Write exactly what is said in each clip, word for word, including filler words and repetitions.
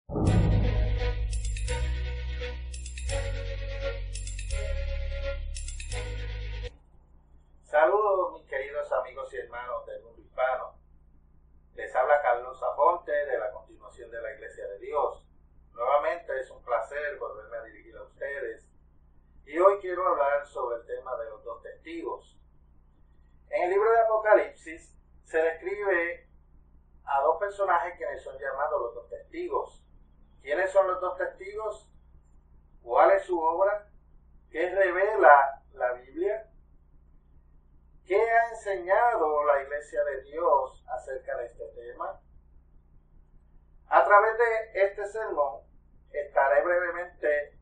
Saludos mis queridos amigos y hermanos del mundo hispano. Les habla Carlos Aponte de la Continuación de la Iglesia de Dios. Nuevamente es un placer volverme a dirigir a ustedes y hoy quiero hablar sobre el tema de los dos testigos. En el libro de Apocalipsis se describe a dos personajes quienes son llamados los dos testigos. ¿Quiénes son los dos testigos? ¿Cuál es su obra? ¿Qué revela la Biblia? ¿Qué ha enseñado la Iglesia de Dios acerca de este tema? A través de este sermón estaré brevemente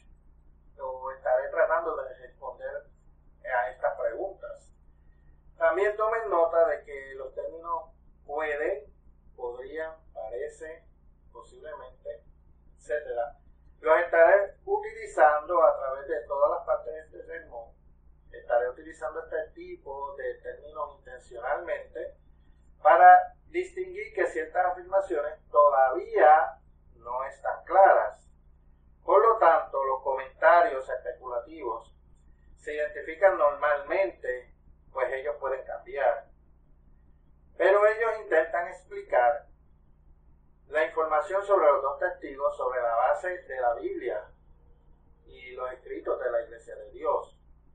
o estaré tratando de responder a estas preguntas. También tomen nota de que los términos puede, podrían, parece, posiblemente, etcétera, los estaré utilizando a través de todas las partes de este sermón. Estaré utilizando este tipo de términos intencionalmente para distinguir que ciertas afirmaciones todavía no están claras. Por lo tanto, los comentarios especulativos se identifican normalmente, pues ellos pueden cambiar. Pero ellos intentan explicar la información sobre los dos testigos sobre la base de la Biblia y los escritos de la Iglesia de Dios.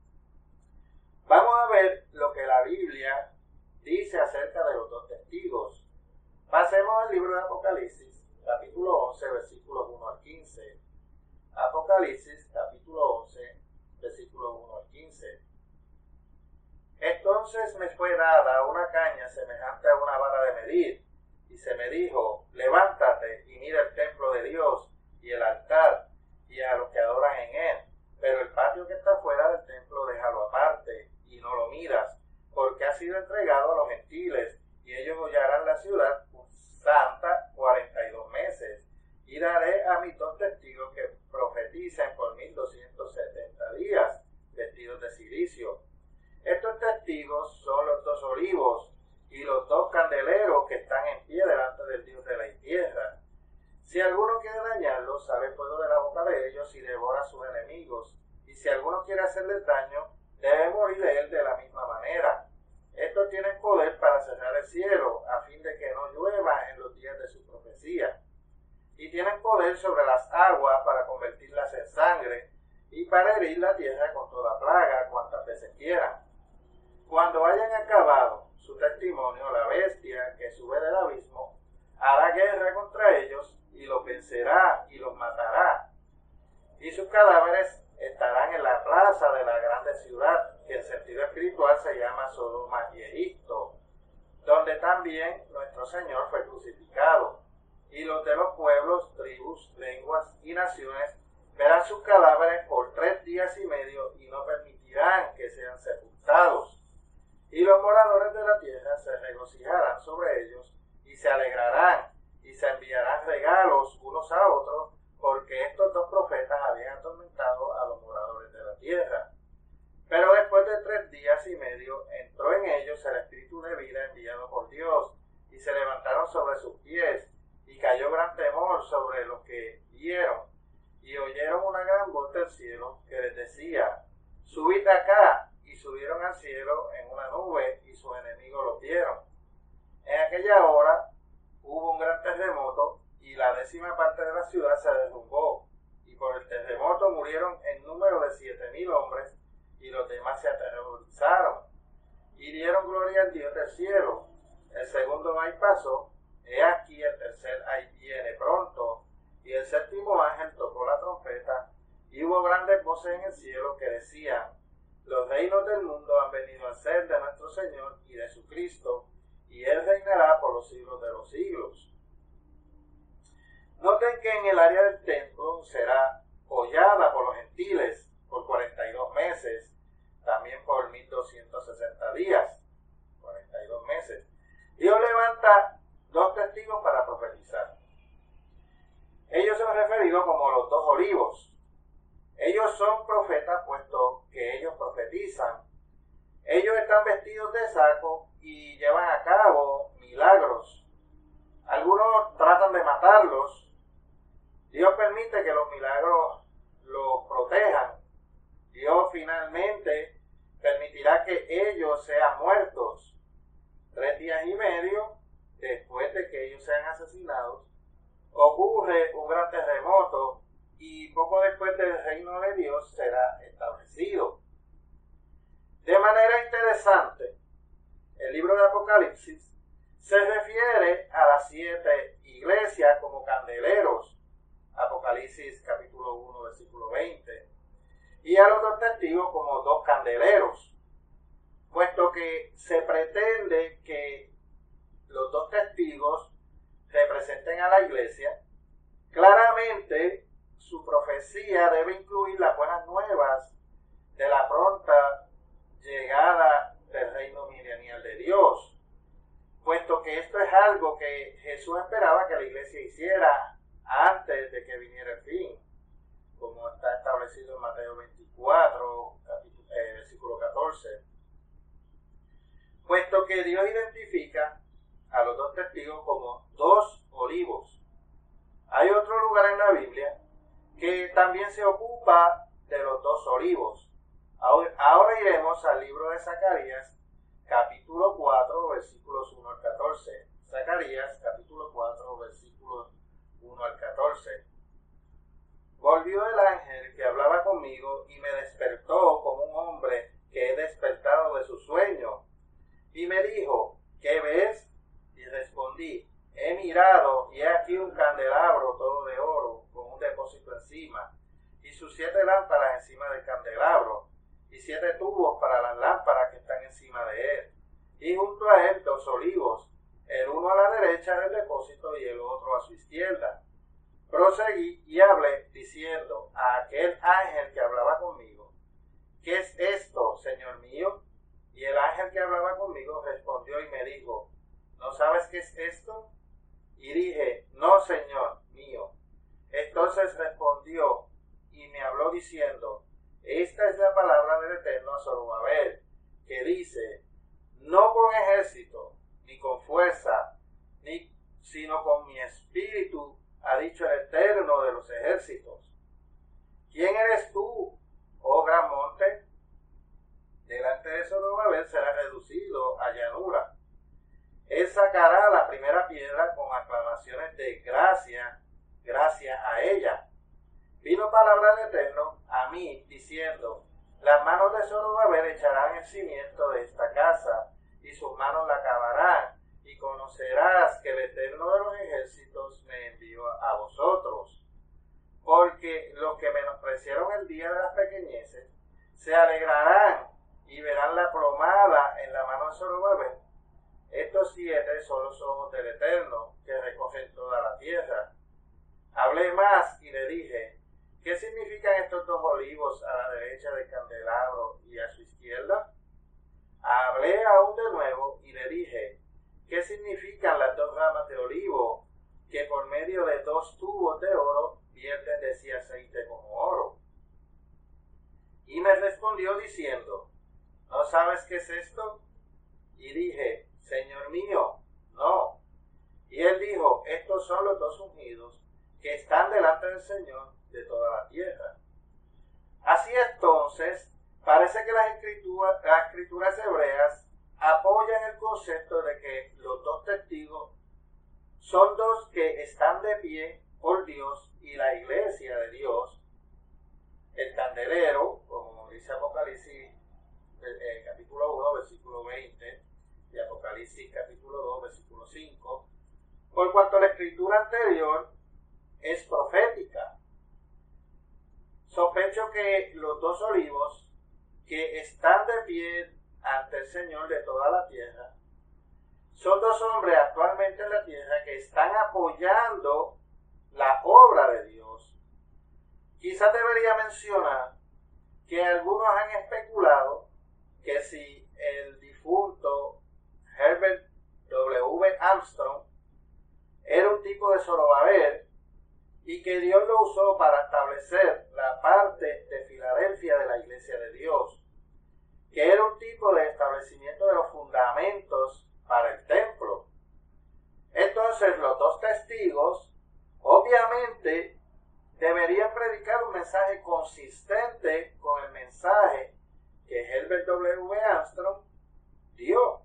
Vamos a ver lo que la Biblia dice acerca de los dos testigos. Pasemos al libro de Apocalipsis, capítulo once, versículos uno al quince. Apocalipsis, capítulo once, versículos uno al quince. Entonces me fue dada una caña semejante a una vara de medir, y se me dijo, levántate y mira el templo de Dios y el altar, y a los que adoran en él. Pero el patio que está fuera del templo déjalo aparte, y no lo miras, porque ha sido entregado a los gentiles, y ellos hollarán la ciudad santa cuarenta y dos meses. Y daré a mis dos testigos que profeticen por mil doscientos setenta días, vestidos de cilicio. Estos testigos son los dos olivos y los dos candeleros que están en pie delante del Dios de la tierra. Si alguno quiere dañarlos, sale fuego de la boca de ellos y devora a sus enemigos. Y si alguno quiere hacerles daño, debe morir de él de la misma manera. Estos tienen poder para cerrar el cielo, a fin de que no llueva en los días de su profecía. Y tienen poder sobre las aguas para convertirlas en sangre, y para herir la tierra con toda plaga, cuantas veces quieran. Cuando hayan acabado su testimonio, la bestia que sube del abismo hará guerra contra ellos, y los vencerá y los matará. Y sus cadáveres estarán en la plaza de la grande ciudad, que en sentido espiritual se llama Sodoma y Egipto, donde también nuestro Señor fue crucificado. Y los de los pueblos, tribus, lenguas y naciones verán sus cadáveres por tres días y medio y no permitirán que sean sepultados. Y los moradores de la tierra se regocijarán sobre ellos y se alegrarán y se enviarán regalos unos a otros, porque estos dos profetas habían atormentado a los moradores de la tierra. Pero después de tres días y medio entró en ellos el espíritu de vida enviado por Dios, y se levantaron sobre sus pies, y cayó gran temor sobre los que vieron, y oyeron una gran voz del cielo que les decía, subid acá, y subieron al cielo en una nube, y sus enemigos los vieron. En aquella hora hubo un gran terremoto, y la décima parte de la ciudad se derrumbó, y por el terremoto murieron en número de siete mil hombres, y los demás se aterrorizaron, y dieron gloria al Dios del cielo. El segundo ay pasó, he aquí el tercer ay viene pronto, y el séptimo ángel tocó la trompeta, y hubo grandes voces en el cielo que decían, los reinos del mundo han venido a ser de nuestro Señor y de su Cristo, y Él reinará por los siglos de los siglos. Noten que en el área del templo será hollada por los gentiles por cuarenta y dos meses, también por mil doscientos sesenta días, cuarenta y dos meses. Dios levanta dos testigos para profetizar. Ellos son referidos como los dos olivos. Ellos son profetas puesto que ellos profetizan. Ellos están vestidos de saco y llevan a cabo milagros. Algunos tratan de matarlos, Dios permite que los milagros los protejan. Dios finalmente permitirá que ellos sean muertos. Tres días y medio después de que ellos sean asesinados, ocurre un gran terremoto y poco después del reino de Dios será establecido. De manera interesante, el libro de Apocalipsis se refiere a las siete iglesias como candeleros, Apocalipsis capítulo uno, versículo veinte, y a los dos testigos como dos candeleros, puesto que se pretende que los dos testigos representen a la iglesia. Claramente su profecía debe incluir las buenas nuevas de la pronta llegada del reino milenial de Dios, puesto que esto es algo que Jesús esperaba que la iglesia hiciera antes de que viniera el fin, como está establecido en Mateo veinticuatro, capítulo, eh, versículo catorce. Puesto que Dios identifica a los dos testigos como dos olivos. Hay otro lugar en la Biblia que también se ocupa de los dos olivos. Ahora iremos al libro de Zacarías, capítulo cuatro, versículos uno al catorce. Zacarías, capítulo cuatro, versículos uno al catorce. Volvió el ángel que hablaba conmigo y me despertó como un hombre que he despertado de su sueño. Y me dijo, ¿qué ves? Y respondí, he mirado y he aquí un candelabro todo de oro con un depósito encima y sus siete lámparas encima del candelabro y siete tubos para las lámparas que están encima de él y junto a él dos olivos, el uno a la derecha del depósito y el otro a su izquierda. Proseguí y hablé diciendo a aquel ángel que hablaba conmigo, ¿qué es esto, Señor mío? Y el ángel que hablaba conmigo respondió y me dijo, ¿no sabes qué es esto? Y dije, no, Señor mío. Entonces respondió y me habló diciendo, esta es la palabra del Eterno a Zorobabel, que dice, no con ejército, ni con fuerza, ni, sino con mi espíritu, ha dicho el Eterno de los ejércitos. ¿Quién eres tú, oh gran monte? Delante de Zorobabel será reducido a llanura. Él sacará la primera piedra con aclamaciones de gracia, gracia a ella. Vino palabra del Eterno a mí, diciendo, las manos de Zorobabel echarán el cimiento de esta casa, y sus manos la acabarán, y conocerás que el Eterno de los ejércitos me envió a vosotros. Porque los que menospreciaron el día de las pequeñeces, se alegrarán, y verán la plomada en la mano de Zorobabel. Estos siete son los ojos del Eterno, que recogen toda la tierra. Hablé más y le dije, ¿qué significan estos dos olivos a la derecha del candelabro y a su izquierda? Hablé aún de nuevo y le dije, ¿qué significan las dos ramas de olivo que por medio de dos tubos de oro vierten de sí aceite como oro? Y me respondió diciendo, ¿no sabes qué es esto? Y dije, Señor mío, no. Y él dijo, estos son los dos ungidos que están delante del Señor de toda la tierra. Así entonces, parece que las escrituras, las escrituras hebreas apoyan el concepto de que los dos testigos son dos que están de pie por Dios y la iglesia de Dios. El candelero, como dice Apocalipsis eh, capítulo uno, versículo veinte, y Apocalipsis capítulo dos, versículo cinco, por cuanto la escritura anterior es profética. Sospecho que los dos olivos que están de pie ante el Señor de toda la tierra son dos hombres actualmente en la tierra que están apoyando la obra de Dios. Quizás debería mencionar que algunos han especulado que si el difunto Herbert W. Armstrong era un tipo de Zorobabel y que Dios lo usó para establecer la parte de Filadelfia de la Iglesia de Dios, que era un tipo de establecimiento de los fundamentos para el templo. Entonces los dos testigos obviamente deberían predicar un mensaje consistente con el mensaje que Herbert W. Armstrong dio.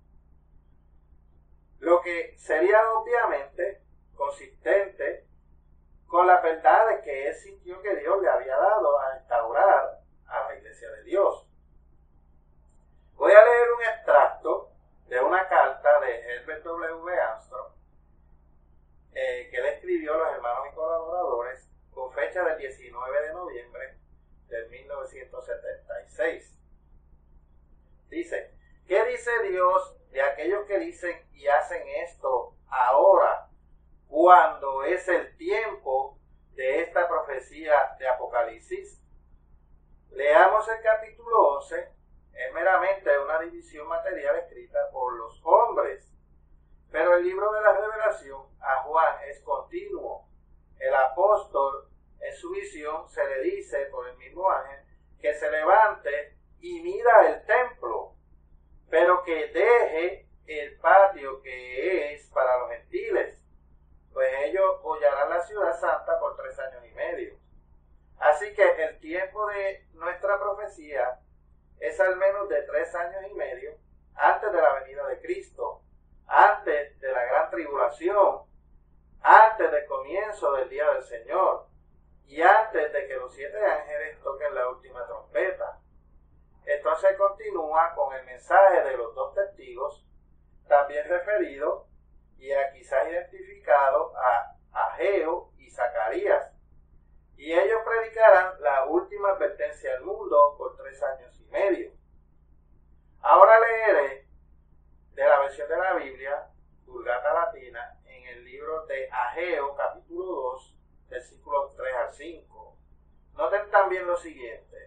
Lo que sería obviamente consistente con las verdades que él sintió que Dios le había dado a instaurar a la Iglesia de Dios. Voy a leer un extracto de una carta de Herbert W. Armstrong eh, que le escribió a los hermanos y colaboradores con fecha del diecinueve de noviembre de mil novecientos setenta y seis. Dice: ¿qué dice Dios de aquellos que dicen y hacen esto ahora, cuando es el tiempo de esta profecía de Apocalipsis? Leamos el capítulo once, es meramente una división material escrita por los hombres, pero el libro de la revelación a Juan es continuo. El apóstol, en su visión, se le dice por el mismo ángel que se levante y mida el templo, pero que deje el patio que es para los gentiles, pues ellos hollarán la ciudad santa por tres años y medio. Así que el tiempo de nuestra profecía es al menos de tres años y medio antes de la venida de Cristo, antes de la gran tribulación, antes del comienzo del día del Señor y antes de que los siete ángeles toquen la última trompeta. Entonces continúa con el mensaje de los dos testigos, también referido y a quizás identificado a Ageo y Zacarías, y ellos predicarán la última advertencia al mundo por tres años y medio. Ahora leeré de la versión de la Biblia, Vulgata Latina, en el libro de Ageo, capítulo dos, versículos tres al cinco. Noten también lo siguiente.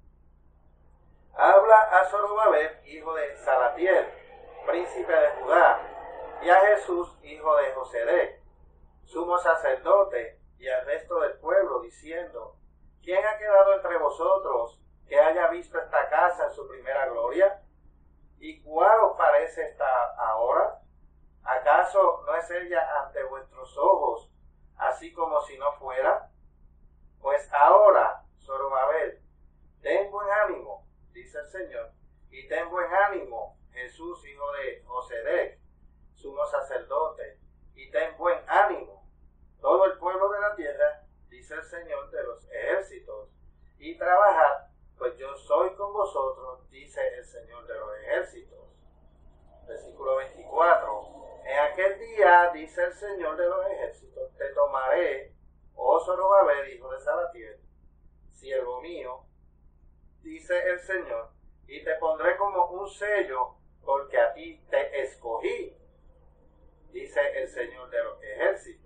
Habla a Zorobabel, hijo de Salatiel, príncipe de Judá, y a Jesús, hijo de Josedec, sumo sacerdote, y al resto del pueblo, diciendo: ¿quién ha quedado entre vosotros que haya visto esta casa en su primera gloria? ¿Y cuál os parece esta ahora? ¿Acaso no es ella ante vuestros ojos, así como si no fuera? Pues ahora, Zorobabel, ten buen ánimo, dice el Señor, y ten buen ánimo, Jesús, hijo de Josedec, sumo sacerdote, y ten buen ánimo todo el pueblo de la tierra, dice el Señor de los ejércitos, y trabajad, pues yo soy con vosotros, dice el Señor de los ejércitos. Versículo veinticuatro. En aquel día, dice el Señor de los ejércitos, te tomaré, oh Zorobabel, hijo de Salatiel, siervo mío, dice el Señor, y te pondré como un sello, porque a ti te escogí, dice el Señor de los ejércitos.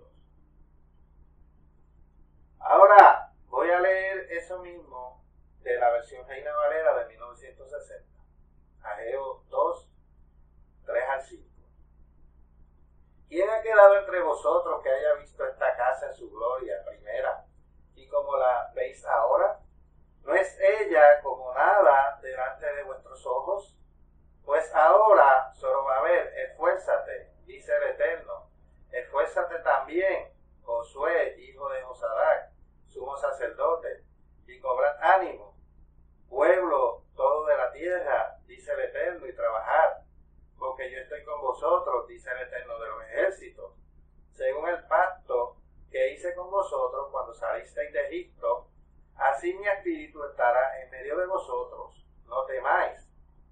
Ahora voy a leer eso mismo de la versión Reina Valera de mil novecientos sesenta. Ageo dos, tres al cinco. ¿Quién ha quedado entre vosotros que haya visto esta casa en su gloria primera? Y como la veis ahora, ¿no es ella como nada delante de vuestros ojos? Pues ahora, Zorobabel, esfuérzate, dice el Eterno, esfuérzate también, Josué, hijo de Josadac, sumo sacerdote, y cobrad ánimo, pueblo todo de la tierra, dice el Eterno, y trabajad, porque yo estoy con vosotros, dice el Eterno de los ejércitos, según el pacto que hice con vosotros cuando salisteis de Egipto, así mi espíritu estará en medio de vosotros, no temáis.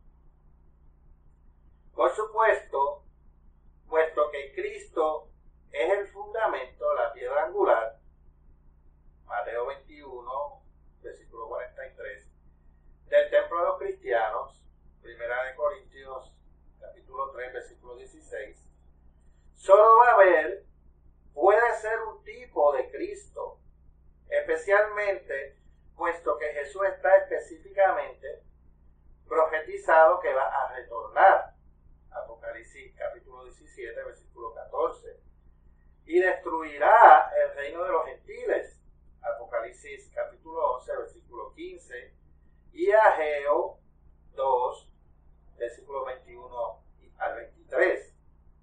Por supuesto, puesto que Cristo es el fundamento, la piedra angular, Mateo veintiuno, versículo cuarenta y tres, del templo de los cristianos, Primera de Corintios, capítulo tres, versículo dieciséis, Zorobabel puede ser un tipo de Cristo, especialmente puesto que Jesús está específicamente profetizado que va a retornar, Apocalipsis capítulo diecisiete, versículo catorce, y destruirá el reino de los gentiles, Apocalipsis capítulo once, versículo quince, y Ageo dos, versículos veintiuno al veintitrés.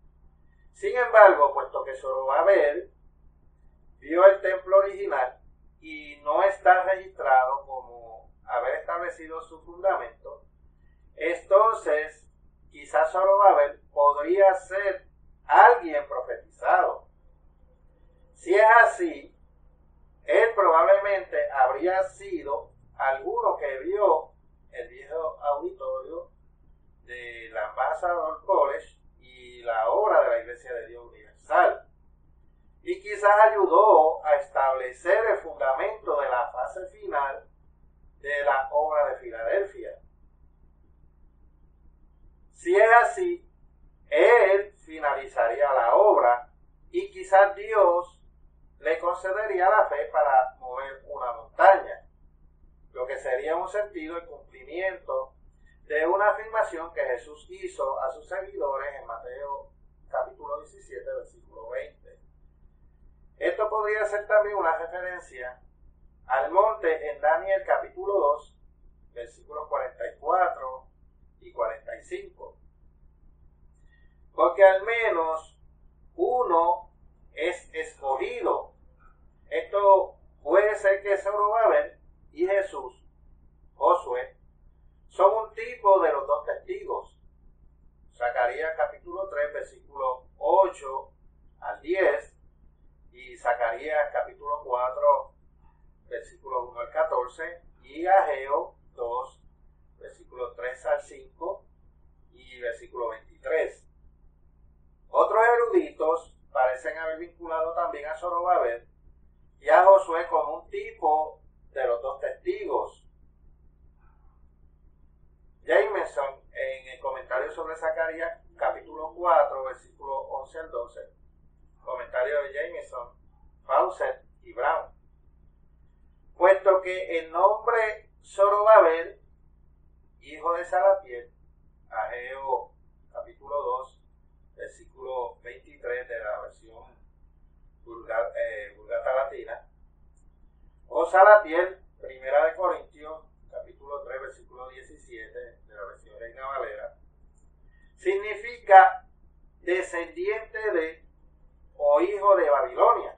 Sin embargo, puesto que Zorobabel vio el templo original, y no está registrado como haber establecido su fundamento, entonces quizás Zorobabel podría ser alguien profetizado. Si es así, él probablemente habría sido alguno que vio el viejo auditorio del Ambassador College y la obra de la Iglesia de Dios Universal, y quizás ayudó a establecer el fundamento de la fase final de la obra de Filadelfia. Si es así, él finalizaría la obra y quizás Dios le concedería la fe para mover una montaña, lo que sería un sentido de cumplimiento de una afirmación que Jesús hizo a sus seguidores en Mateo capítulo diecisiete, versículo veinte. Esto podría ser también una referencia al monte en Daniel capítulo dos, versículos cuarenta y cuatro y cuarenta y cinco. Porque al menos uno es escogido. Esto puede ser que Zorobabel y Jesús, Josué, son un tipo de los dos testigos. Zacarías capítulo tres, versículo ocho al diez, y Zacarías capítulo cuatro, versículo uno al catorce, y Ageo dos, versículo tres al cinco y versículo veintitrés. Otros eruditos parecen haber vinculado también a Zorobabel y a Josué con un tipo de los dos testigos. Jameson, en el comentario sobre Zacarías capítulo cuatro, versículo once al doce, comentario de Jameson, Fawcett y Brown, puesto que el nombre Zorobabel, hijo de Salatiel, Ageo capítulo dos, versículo veintitrés de la versión vulgar, eh, Vulgata Latina, o Salatiel, primera de Corintios capítulo tres, versículo diecisiete de la versión Reina Valera, significa descendiente de o hijo de Babilonia.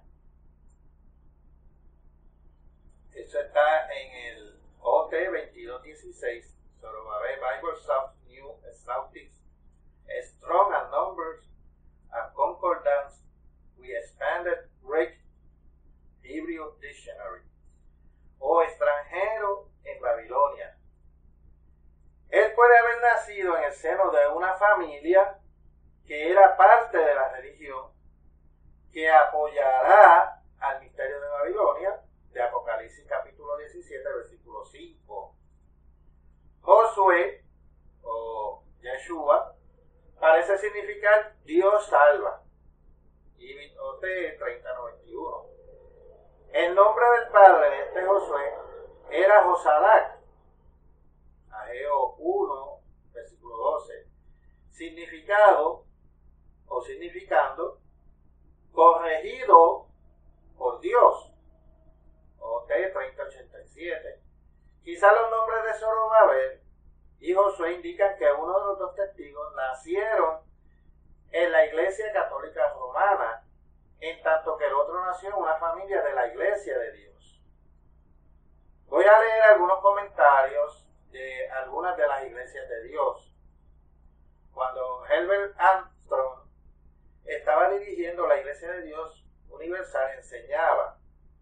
Eso está en el O T veintidós dieciséis, Zorobabel Bible Soft New Snautics, Strong and Numbers and Concordance with Expanded Greek Hebrew Dictionary, o extranjero en Babilonia. Él puede haber nacido en el seno de una familia que era parte de la religión que apoyará al misterio de Babilonia, de Apocalipsis capítulo diecisiete, versículo cinco. Josué, o Yeshua, parece significar Dios salva, y O T treinta noventa y uno. El nombre del padre de este Josué era Josadac, Ageo uno, versículo doce, significado o significando corregido por Dios, O T treinta ochenta y siete. Quizá los nombres de Zorobabel y Josué indican que uno de los dos testigos nacieron en la Iglesia Católica Romana, en tanto que el otro nació en una familia de la Iglesia de Dios. Voy a leer algunos comentarios de algunas de las iglesias de Dios. Cuando Herbert Armstrong estaba dirigiendo la Iglesia de Dios Universal, enseñaba: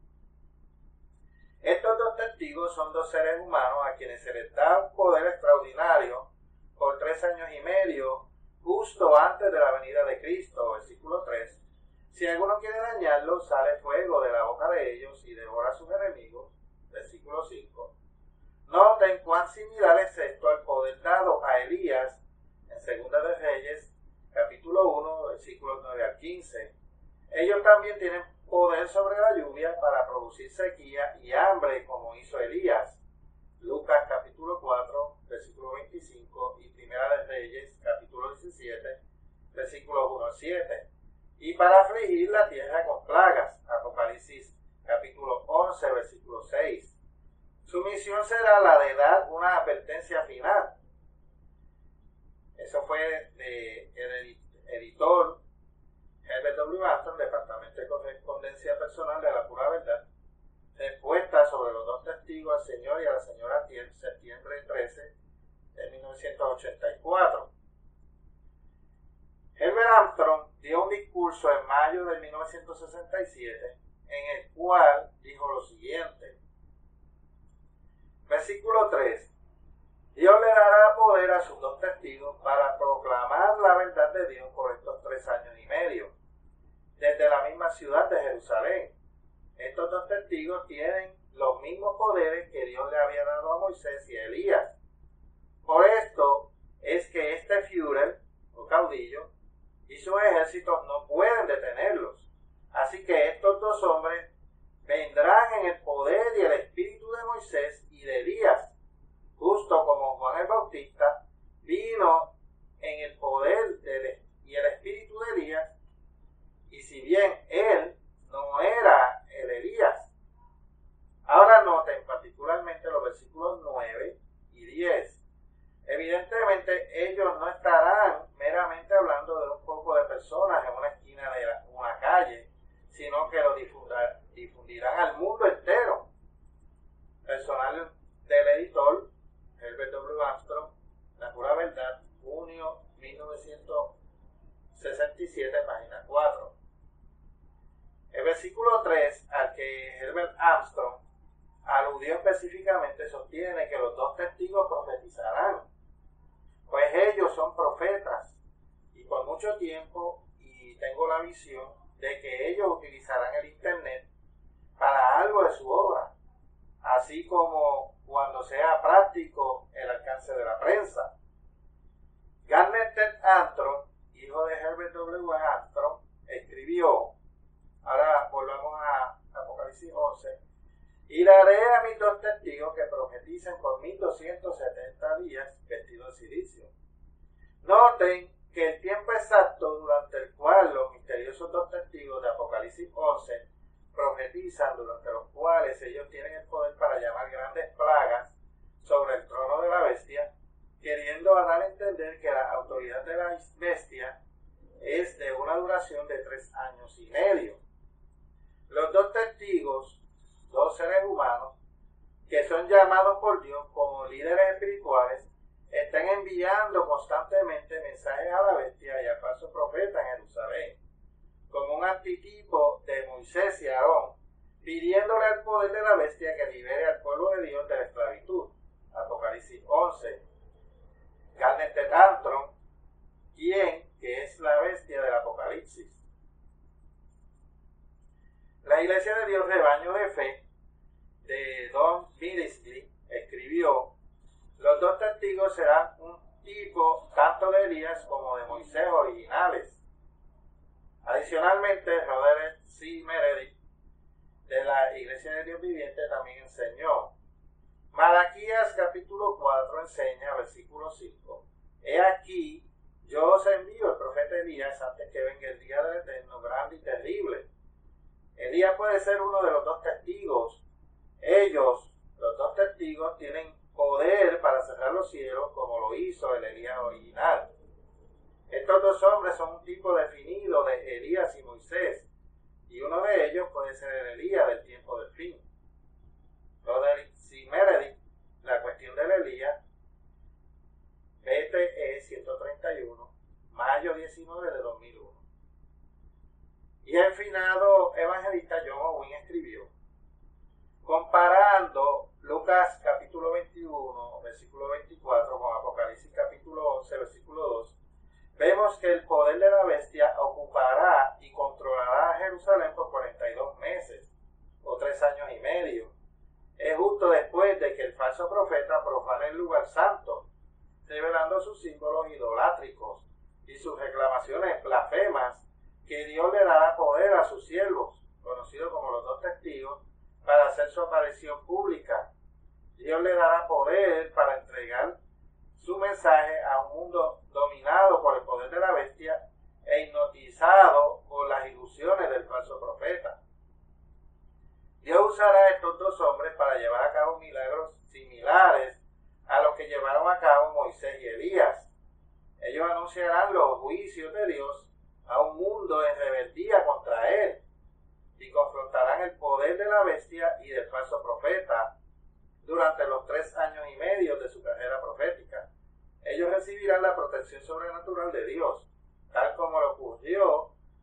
estos dos testigos son dos seres humanos a quienes se les da un poder extraordinario por tres años y medio, justo antes de la venida de Cristo, versículo tres. Si alguno quiere dañarlos, sale fuego de la boca de ellos y devora a sus enemigos, versículo cinco. Noten cuán similar es esto al poder dado a Elías en Segunda de Reyes, capítulo uno, versículos nueve al quince. Ellos también tienen poder sobre la lluvia para producir sequía y hambre, como hizo Elías. Lucas capítulo cuatro, versículo veinticinco, y Primera de Reyes, capítulo diecisiete, versículos uno al siete. Y para afligir la tierra con plagas, Apocalipsis capítulo once, versículo seis. Su misión será la de dar una advertencia final. Eso fue de el editor Herbert W. Armstrong, Departamento de Correspondencia Personal de la Pura Verdad, respuesta mayo de mil novecientos sesenta y siete, en el cual dijo lo siguiente. Versículo tres. Dios le dará poder a sus dos testigos para proclamar la verdad de Dios por estos tres años y medio, desde la misma ciudad de Jerusalén. Estos dos testigos tienen los mismos poderes que Dios le había dado a Moisés y a Elías. Por esto es que este Führer, o caudillo, y sus ejércitos no pueden detenerlos. Así que estos dos hombres vendrán en el poder y el espíritu de Moisés y de Elías, justo como Juan el Bautista vino en el poder de, y el espíritu de Elías, y si bien él no era el Elías. Ahora noten particularmente los versículos nueve y diez. Evidentemente ellos no estarán meramente hablando de un poco de personas en una esquina de la, una calle, sino que lo difundirán al mundo entero. Personal del editor Herbert W. Armstrong, La Pura Verdad, junio mil novecientos sesenta y siete, página cuatro. El versículo tres, al que Herbert Armstrong aludió específicamente, sostiene que los dos testigos profetizarán, pues ellos son profetas, y por mucho tiempo, y tengo la visión de que ellos utilizarán el internet para algo de su obra, así como cuando sea práctico el alcance de la prensa. Garnet Ted Armstrong, hijo de Herbert W. Armstrong, escribió, ahora volvamos a Apocalipsis once, y daré a mis dos testigos que profeticen por mil doscientos setenta días vestidos de silicio. Noten que el tiempo exacto durante el cual los misteriosos dos testigos de Apocalipsis once profetizan, durante los cuales ellos tienen el poder para llamar grandes plagas sobre el trono de la bestia, queriendo dar a entender que la autoridad de la bestia es de una duración de tres años y medio. Los dos testigos, dos seres humanos, que son llamados por Dios como líderes espirituales, están enviando constantemente mensajes a la bestia y al falso profeta en Jerusalén, como un antitipo de Moisés y Aarón, pidiéndole al poder de la bestia que libere al pueblo de Dios de la esclavitud. Apocalipsis once. Garnet Ted Armstrong, quien que es la bestia del Apocalipsis. La Iglesia de Dios Rebaño de Fe de Don Middisley escribió: los dos testigos serán un tipo tanto de Elías como de Moisés originales. Adicionalmente, Robert C. Meredith de la Iglesia de Dios Viviente también enseñó. Malaquías capítulo cuatro enseña, versículo cinco: he aquí, yo os envío el profeta Elías antes que venga el día del Eterno grande y terrible. Elías puede ser uno de los dos testigos. Ellos, los dos testigos, tienen poder para cerrar los cielos como lo hizo el Elías original. Estos dos hombres son un tipo definido de Elías y Moisés, y uno de ellos puede ser el Elías del tiempo del fin. Robert C. Meredith, La cuestión del Elías, B T E ciento treinta y uno, mayo diecinueve de dos mil uno. Y el finado evangelista John Owen escribió, comparando Lucas capítulo veintiuno, versículo veinticuatro, con Apocalipsis capítulo once, versículo dos, vemos que el poder de la bestia ocupará y controlará a Jerusalén por cuarenta y dos meses, o tres años y medio. Es justo después de que el falso profeta profane el lugar santo, revelando sus símbolos idolátricos y sus reclamaciones blasfemas, que Dios le dará poder a sus siervos, conocidos como los dos testigos, para hacer su aparición pública. Dios le dará poder para entregar su mensaje a un mundo dominado por el poder de la bestia e hipnotizado por las ilusiones del falso profeta. Dios usará a estos dos hombres para llevar a cabo milagros similares a los que llevaron a cabo Moisés y Elías. Ellos anunciarán los juicios de Dios a un mundo en rebeldía contra él y confrontarán el poder de la bestia y del falso profeta durante los tres años y medio de su carrera profética. Ellos recibirán la protección sobrenatural de Dios, tal como le ocurrió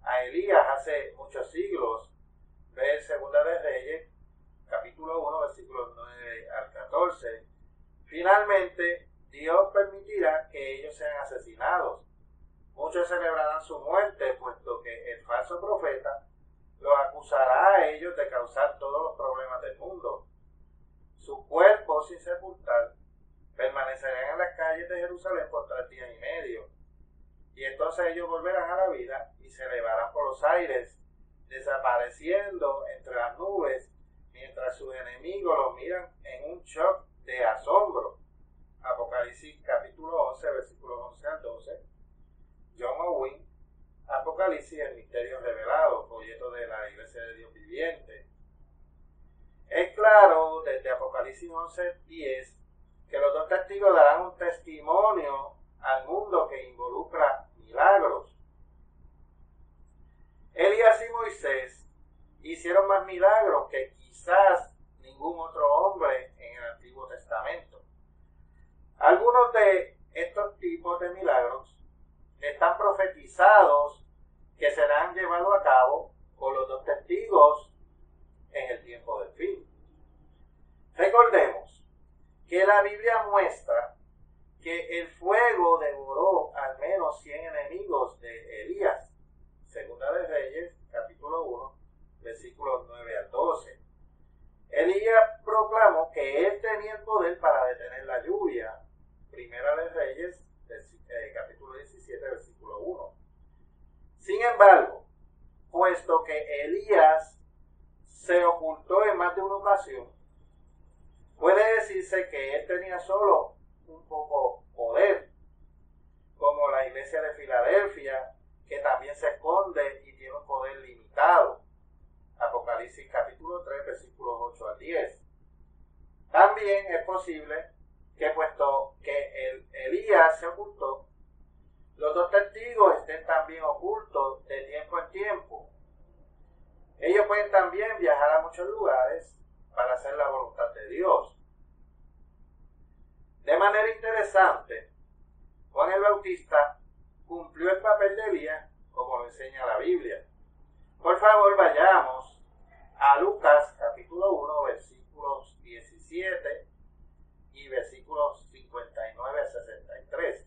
a Elías hace muchos siglos. Ve Segunda de Reyes, capítulo uno, versículos nueve al catorce. Finalmente, Dios permitirá que ellos sean asesinados. Muchos celebrarán su muerte, puesto que el falso profeta los acusará a ellos de causar todos los problemas del mundo. Su cuerpo sin sepultar permanecerán en las calles de Jerusalén por tres días y medio. Y entonces ellos volverán a la vida y se elevarán por los aires, desapareciendo entre las nubes, mientras sus enemigos los miran en un shock de asombro. Apocalipsis capítulo once, versículos once al doce. John Owen, Apocalipsis, el misterio revelado, folleto de la Iglesia de Dios Viviente. Es claro desde Apocalipsis once, diez, que los dos testigos darán un testimonio al mundo que involucra milagros. Elías y Moisés hicieron más milagros que quizás ningún otro hombre en el Antiguo Testamento. Algunos de estos tipos de milagros están profetizados que serán llevados a cabo por los dos testigos en el tiempo del fin. Recordemos que la Biblia muestra que el fuego devoró al menos cien enemigos de Elías. Segunda de Reyes, capítulo uno, versículos nueve al doce. Elías proclamó que él tenía el poder para detener la lluvia. Primera de Reyes, eh, capítulo diecisiete, versículo uno. Sin embargo, puesto que Elías se ocultó en más de una ocasión, puede decirse que él tenía solo un poco poder, como la iglesia de Filadelfia, que también se esconde y tiene un poder limitado. Apocalipsis capítulo tres, versículos ocho al diez. También es posible que, puesto que el Elías se ocultó, los dos testigos estén también ocultos de tiempo en tiempo. Ellos pueden también viajar a muchos lugares para hacer la voluntad de Dios. De manera interesante, Juan el Bautista cumplió el papel de Elías como lo enseña la Biblia. Por favor, vayamos a Lucas capítulo uno, versículos diecisiete y versículos cincuenta y nueve a sesenta y tres.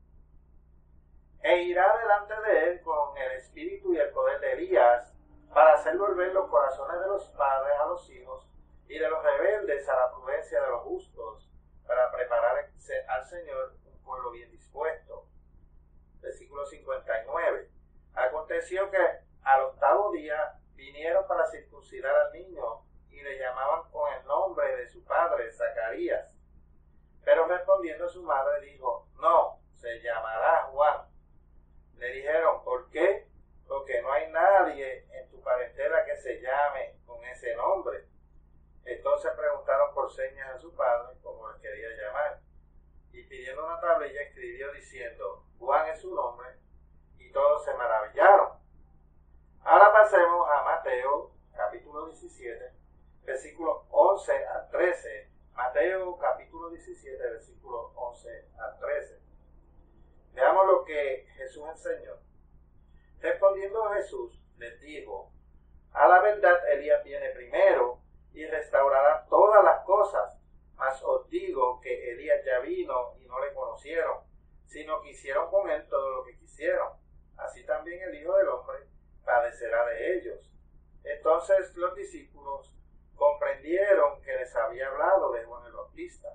E irá delante de él con el espíritu y el poder de Elías, para hacer volver los corazones de los padres a los hijos y de los rebeldes a la prudencia de los justos, para preparar al Señor un pueblo bien dispuesto. Versículo cincuenta y nueve. Aconteció que al octavo día vinieron para circuncidar al niño y le llamaban con el nombre de su padre, Zacarías. Pero respondiendo su madre dijo: no, se llamará Juan. Le dijeron: ¿por qué? Porque no hay nadie en tu parentela que se llame con ese nombre. Entonces preguntaron por señas a su padre cómo le quería llamar. Y pidiendo una tablilla escribió diciendo: Juan es su nombre, y todos se maravillaron. Ahora pasemos a Mateo, capítulo diecisiete, versículos once al trece. Mateo, capítulo diecisiete, versículos once al trece. Veamos lo que Jesús enseñó. Respondiendo Jesús, les dijo: a la verdad Elías viene primero y restaurará todas las cosas, mas os digo que Elías ya vino y no le conocieron, sino que hicieron con él todo lo que quisieron. Así también el Hijo del Hombre padecerá de ellos. Entonces los discípulos comprendieron que les había hablado de Juan el Bautista.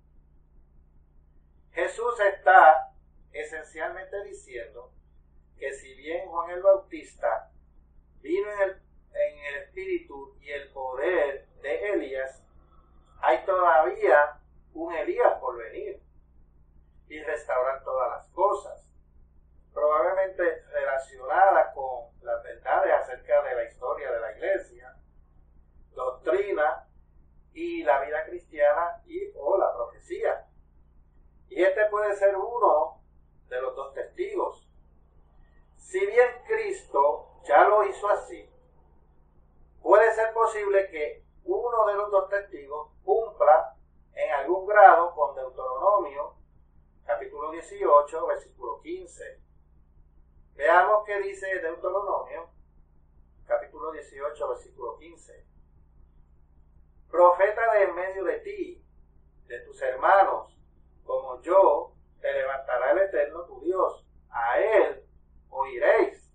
Jesús está esencialmente diciendo que si bien Juan el Bautista vino en el, en el espíritu y el poder de Elías, hay todavía un Elías por venir y restaurar todas las cosas, probablemente relacionadas con las verdades acerca de la historia de la iglesia, doctrina y la vida cristiana y o la profecía. Y este puede ser uno de los dos testigos. Si bien Cristo ya lo hizo así, puede ser posible que uno de los dos testigos cumpla en algún grado con Deuteronomio, capítulo dieciocho, versículo quince. Veamos qué dice Deuteronomio, capítulo dieciocho, versículo quince. Profeta de en medio de ti, de tus hermanos, como yo, te levantará el Eterno tu Dios. A él oiréis.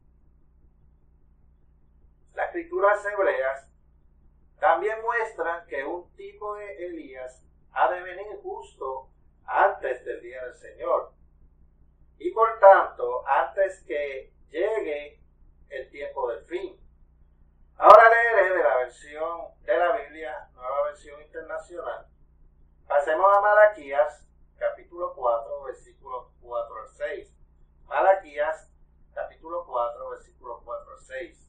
Las escrituras hebreas también muestran que un tipo de Elías ha de venir justo antes del día del Señor. Y por tanto, antes que llegue el tiempo del fin. Ahora leeré de la versión de la Biblia, Nueva Versión Internacional. Pasemos a Malaquías, capítulo cuatro, versículos cuatro al seis. Malaquías, capítulo cuatro, versículos cuatro al seis.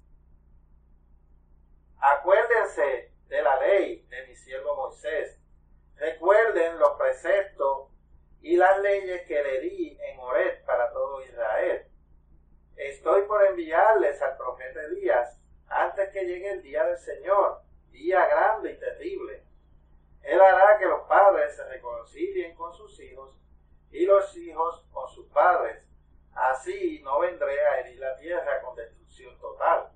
Acuérdense de la ley de mi siervo Moisés. Recuerden los preceptos y las leyes que le di en Horeb para todo Israel. Estoy por enviarles al profeta Elías antes que llegue el día del Señor, día grande y terrible. Él hará que los padres se reconcilien con sus hijos y los hijos con sus padres. Así no vendré a herir la tierra con destrucción total.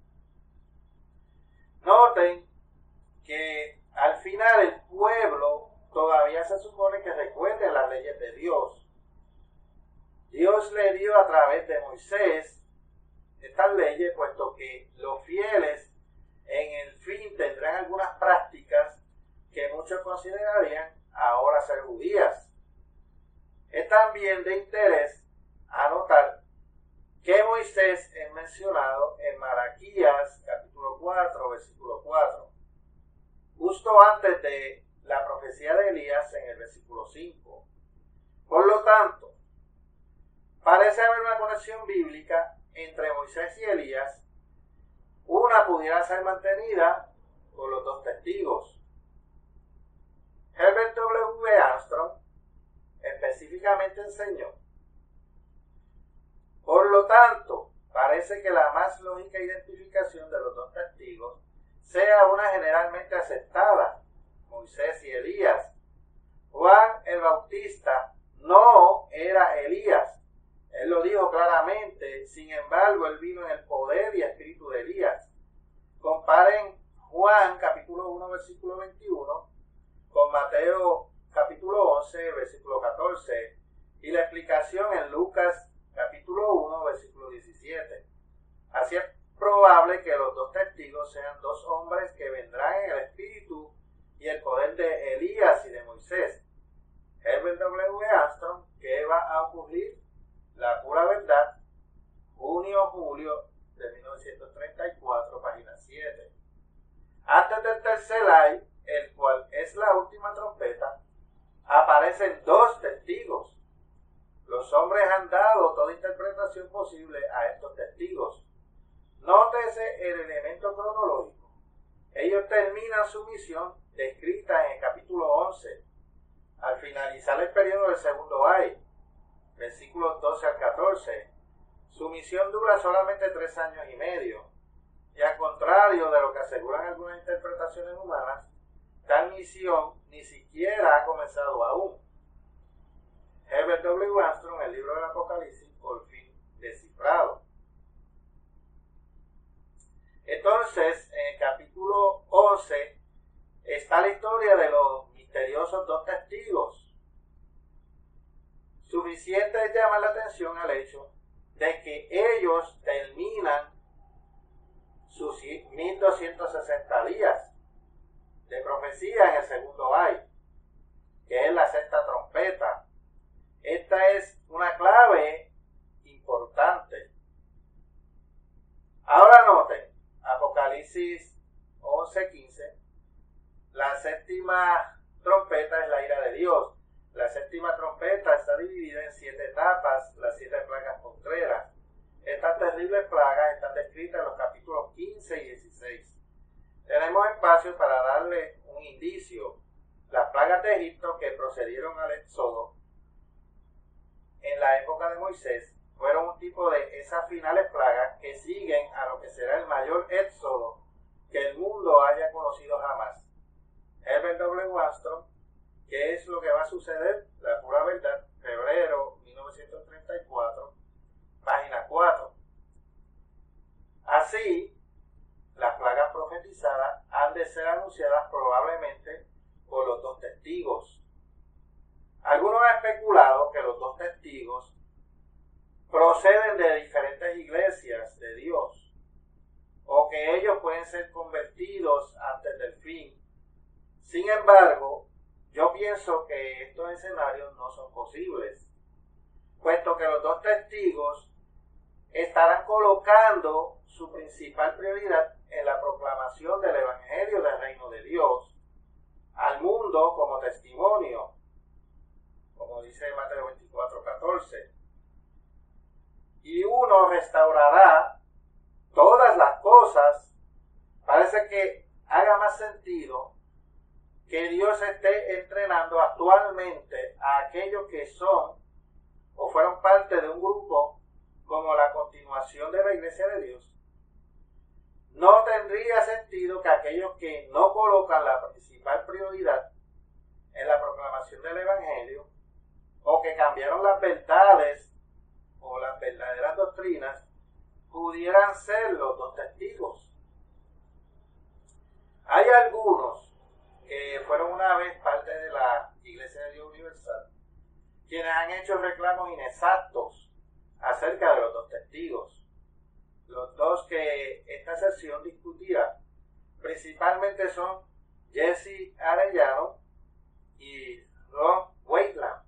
Noten que al final el pueblo todavía se supone que recuerde las leyes de Dios. Dios le dio a través de Moisés estas leyes, puesto que los fieles en el fin tendrán algunas prácticas que muchos considerarían ahora ser judías. Es también de interés anotar que Moisés es mencionado en Malaquías capítulo cuatro, versículo cuatro, justo antes de la profecía de Elías en el versículo cinco. Por lo tanto, parece haber una conexión bíblica entre Moisés y Elías. Una pudiera ser mantenida por los dos testigos. Herbert W. Armstrong específicamente enseñó: por lo tanto, parece que la más lógica identificación de los dos testigos sea una generalmente aceptada, Moisés y Elías. Juan el Bautista no era Elías. Él lo dijo claramente, sin embargo, él vino en el poder y espíritu de Elías. Comparen Juan capítulo uno, versículo veintiuno, con Mateo capítulo once, versículo catorce, y la explicación en Lucas capítulo uno, versículo diecisiete. Así es probable que los dos testigos sean dos hombres que vendrán en el espíritu y el poder de Elías y de Moisés. Herbert W. Armstrong, ¿qué va a ocurrir? La pura verdad, junio-julio de mil novecientos treinta y cuatro, página siete. Antes del tercer ay, el cual es la última trompeta, aparecen dos testigos. Los hombres han dado toda interpretación posible a estos testigos. Nótese el elemento cronológico. Ellos terminan su misión descrita en el capítulo once. Al finalizar el periodo del segundo ay, versículos doce al catorce, su misión dura solamente tres años y medio, y al contrario de lo que aseguran algunas interpretaciones humanas, tal misión ni siquiera ha comenzado aún. Herbert W. Armstrong, el libro del Apocalipsis, por fin descifrado. Entonces, en el capítulo once está la historia de los misteriosos dos testigos. Suficiente es llamar la atención al hecho de que ellos terminan sus mil doscientos sesenta días de profecía en el segundo ay, que es la sexta trompeta. Esta es una clave importante. Ahora noten, Apocalipsis once quince, la séptima trompeta es la ira de Dios. La séptima trompeta está dividida en siete etapas, las siete plagas postreras. Estas terribles plagas están descritas en los capítulos quince y dieciséis. Tenemos espacio para darle un indicio. Las plagas de Egipto que procedieron al éxodo en la época de Moisés fueron un tipo de esas finales plagas que siguen a lo que será el mayor éxodo que el mundo haya conocido jamás. Herbert W. Armstrong, ¿qué es lo que va a suceder? La pura verdad, febrero mil novecientos treinta y cuatro, página cuatro. Así, las plagas profetizadas han de ser anunciadas probablemente por los dos testigos. Algunos han especulado que los dos testigos proceden de diferentes iglesias de Dios, o que ellos pueden ser convertidos antes del fin. Sin embargo, yo pienso que estos escenarios no son posibles, puesto que los dos testigos estarán colocando su principal prioridad en la proclamación del Evangelio del Reino de Dios al mundo como testimonio, como dice Mateo veinticuatro catorce. Y uno restaurará todas las cosas. Parece que haga más sentido que Dios esté entrenando actualmente a aquellos que son o fueron parte de un grupo como la continuación de la Iglesia de Dios. No tendría sentido que aquellos que no colocan la principal prioridad en la proclamación del Evangelio, o que cambiaron las verdades o las verdaderas doctrinas, pudieran ser los dos testigos. Hay algunos que fueron una vez parte de la Iglesia de Dios Universal, quienes han hecho reclamos inexactos acerca de los dos testigos. Los dos que esta sesión discutirá principalmente son Jesse Arellano y Ron Wayland.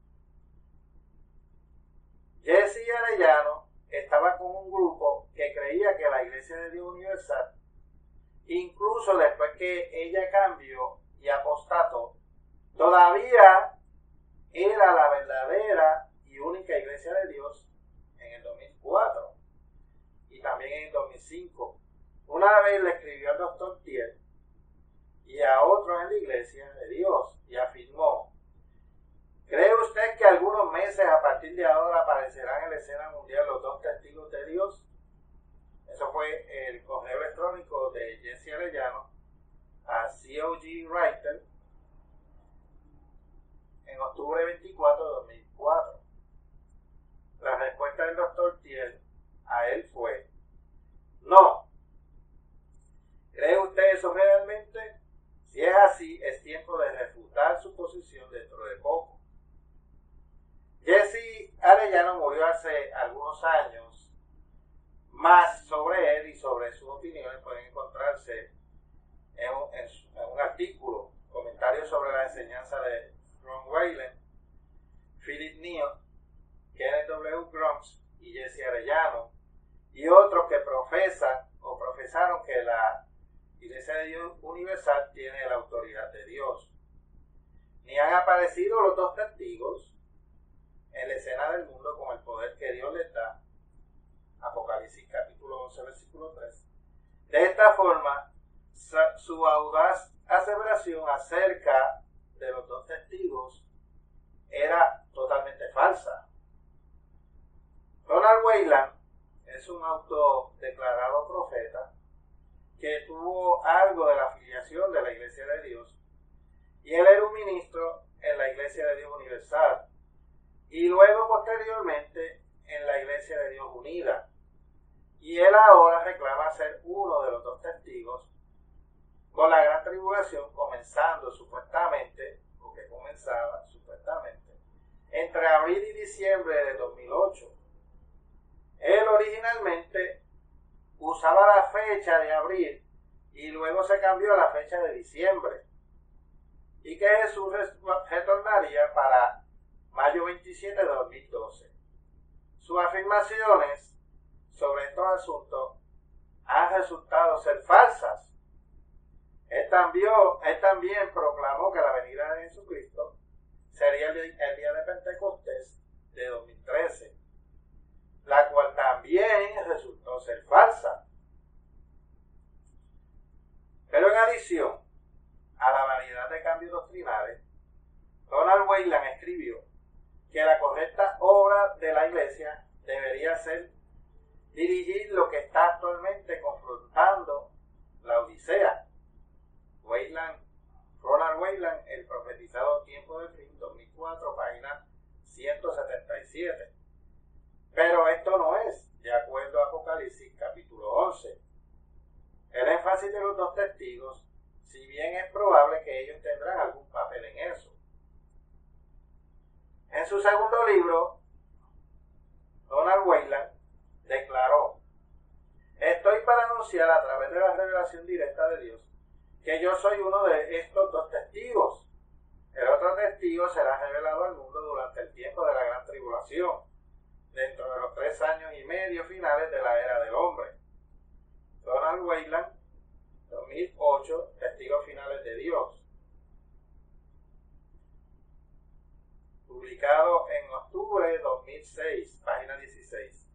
Jesse Arellano estaba con un grupo que creía que la Iglesia de Dios Universal, incluso después que ella cambió y apostató, todavía era la verdadera y única Iglesia de Dios en el dos mil cuatro y también en el dos mil cinco. Una vez le escribió al doctor Thiel y a otros en la Iglesia de Dios y afirmó: ¿cree usted que algunos meses a partir de ahora aparecerán en la escena mundial los dos testigos de Dios? Eso fue el correo electrónico de Jesse Arellano a C O G Writer en octubre veinticuatro de dos mil cuatro. La respuesta del doctor Thiel a él fue: no. ¿Cree usted eso realmente? Si es así, es tiempo de refutar su posición dentro de poco. Jesse Arellano murió hace algunos años. Más sobre él y sobre sus opiniones pueden encontrarse en un, en, en un artículo, comentarios sobre la enseñanza de Ron Wayland, Philip Neal, Kenneth W. Grumps y Jesse Arellano, y otros que profesan o profesaron que la Iglesia de Dios Universal tiene la autoridad de Dios. Ni han aparecido los dos testigos en la escena del mundo con el poder que Dios les da. Apocalipsis capítulo once versículo tres. De esta forma, su audaz aseveración acerca de los dos testigos era totalmente falsa. Ronald Wayland es un autodeclarado profeta que tuvo algo de la afiliación de la Iglesia de Dios, y él era un ministro en la Iglesia de Dios Universal y luego posteriormente en la Iglesia de Dios Unida, y él ahora reclama ser uno de los dos testigos con la gran tribulación comenzando supuestamente, o que comenzaba supuestamente, entre abril y diciembre de dos mil ocho. Él originalmente usaba la fecha de abril y luego se cambió a la fecha de diciembre, y que Jesús retornaría para mayo veintisiete de dos mil doce. Sus afirmaciones sobre estos asuntos han resultado ser falsas. Él también, él también proclamó que la venida de Jesucristo sería el, el día de Pentecostés de dos mil trece, la cual también resultó ser falsa. Pero en adición a la variedad de cambios doctrinales, Ronald Wayland escribió que la correcta obra de la Iglesia debería ser dirigir lo que está actualmente confrontando la Odisea. Wayland, Ronald Wayland, El profetizado tiempo del fin, dos mil cuatro, página ciento setenta y siete. Pero esto no es, de acuerdo a Apocalipsis capítulo capítulo once. El énfasis de los dos testigos, si bien es probable que ellos tendrán algún papel en eso. En su segundo libro, Ronald Wayland declaró: estoy para anunciar a través de la revelación directa de Dios que yo soy uno de estos dos testigos. El otro testigo será revelado al mundo durante el tiempo de la gran tribulación, dentro de los tres años y medio finales de la era del hombre. Ronald Wayland, dos mil ocho, Testigos Finales de Dios. Publicado en octubre de dos mil seis, página dieciséis.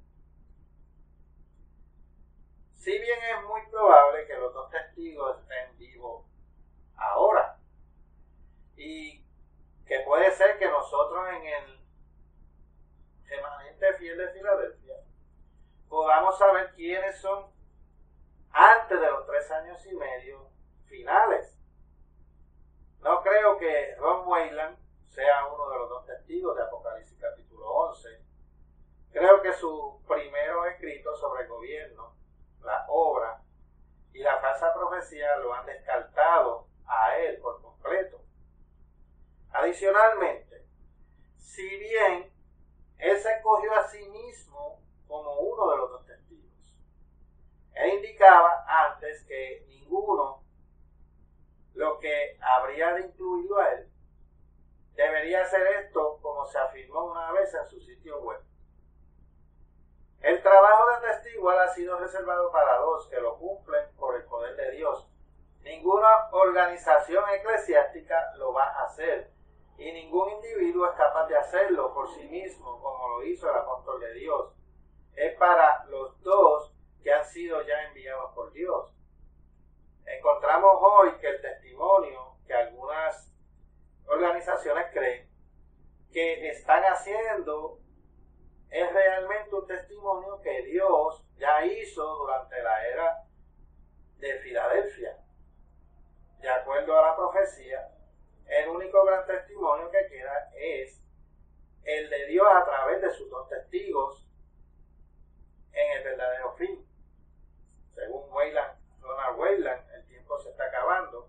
Si bien es muy probable que los dos testigos estén vivos ahora, y que puede ser que nosotros en el remanente fiel de Filadelfia podamos saber quiénes son antes de los tres años y medio finales. No creo que Ron Wayland sea uno de los dos testigos de Apocalipsis capítulo once. Creo que sus primeros escritos sobre el gobierno, la obra y la falsa profecía lo han descartado a él por completo. Adicionalmente, si bien él se escogió a sí mismo como uno de los dos testigos, él indicaba antes que ninguno, lo que habría de incluirlo a él, debería hacer esto como se afirmó una vez en su sitio web. El trabajo de testigo ha sido reservado para dos que lo cumplen por el poder de Dios. Ninguna organización eclesiástica lo va a hacer y ningún individuo es capaz de hacerlo por sí mismo como lo hizo el apóstol de Dios. Es para los dos que han sido ya enviados por Dios. Encontramos hoy que el testimonio que algunas organizaciones creen que están haciendo es realmente un testimonio que Dios ya hizo durante la era de Filadelfia. De acuerdo a la profecía, el único gran testimonio que queda es el de Dios a través de sus dos testigos en el verdadero fin. Según Wayland, Ronald Wayland, el tiempo se está acabando,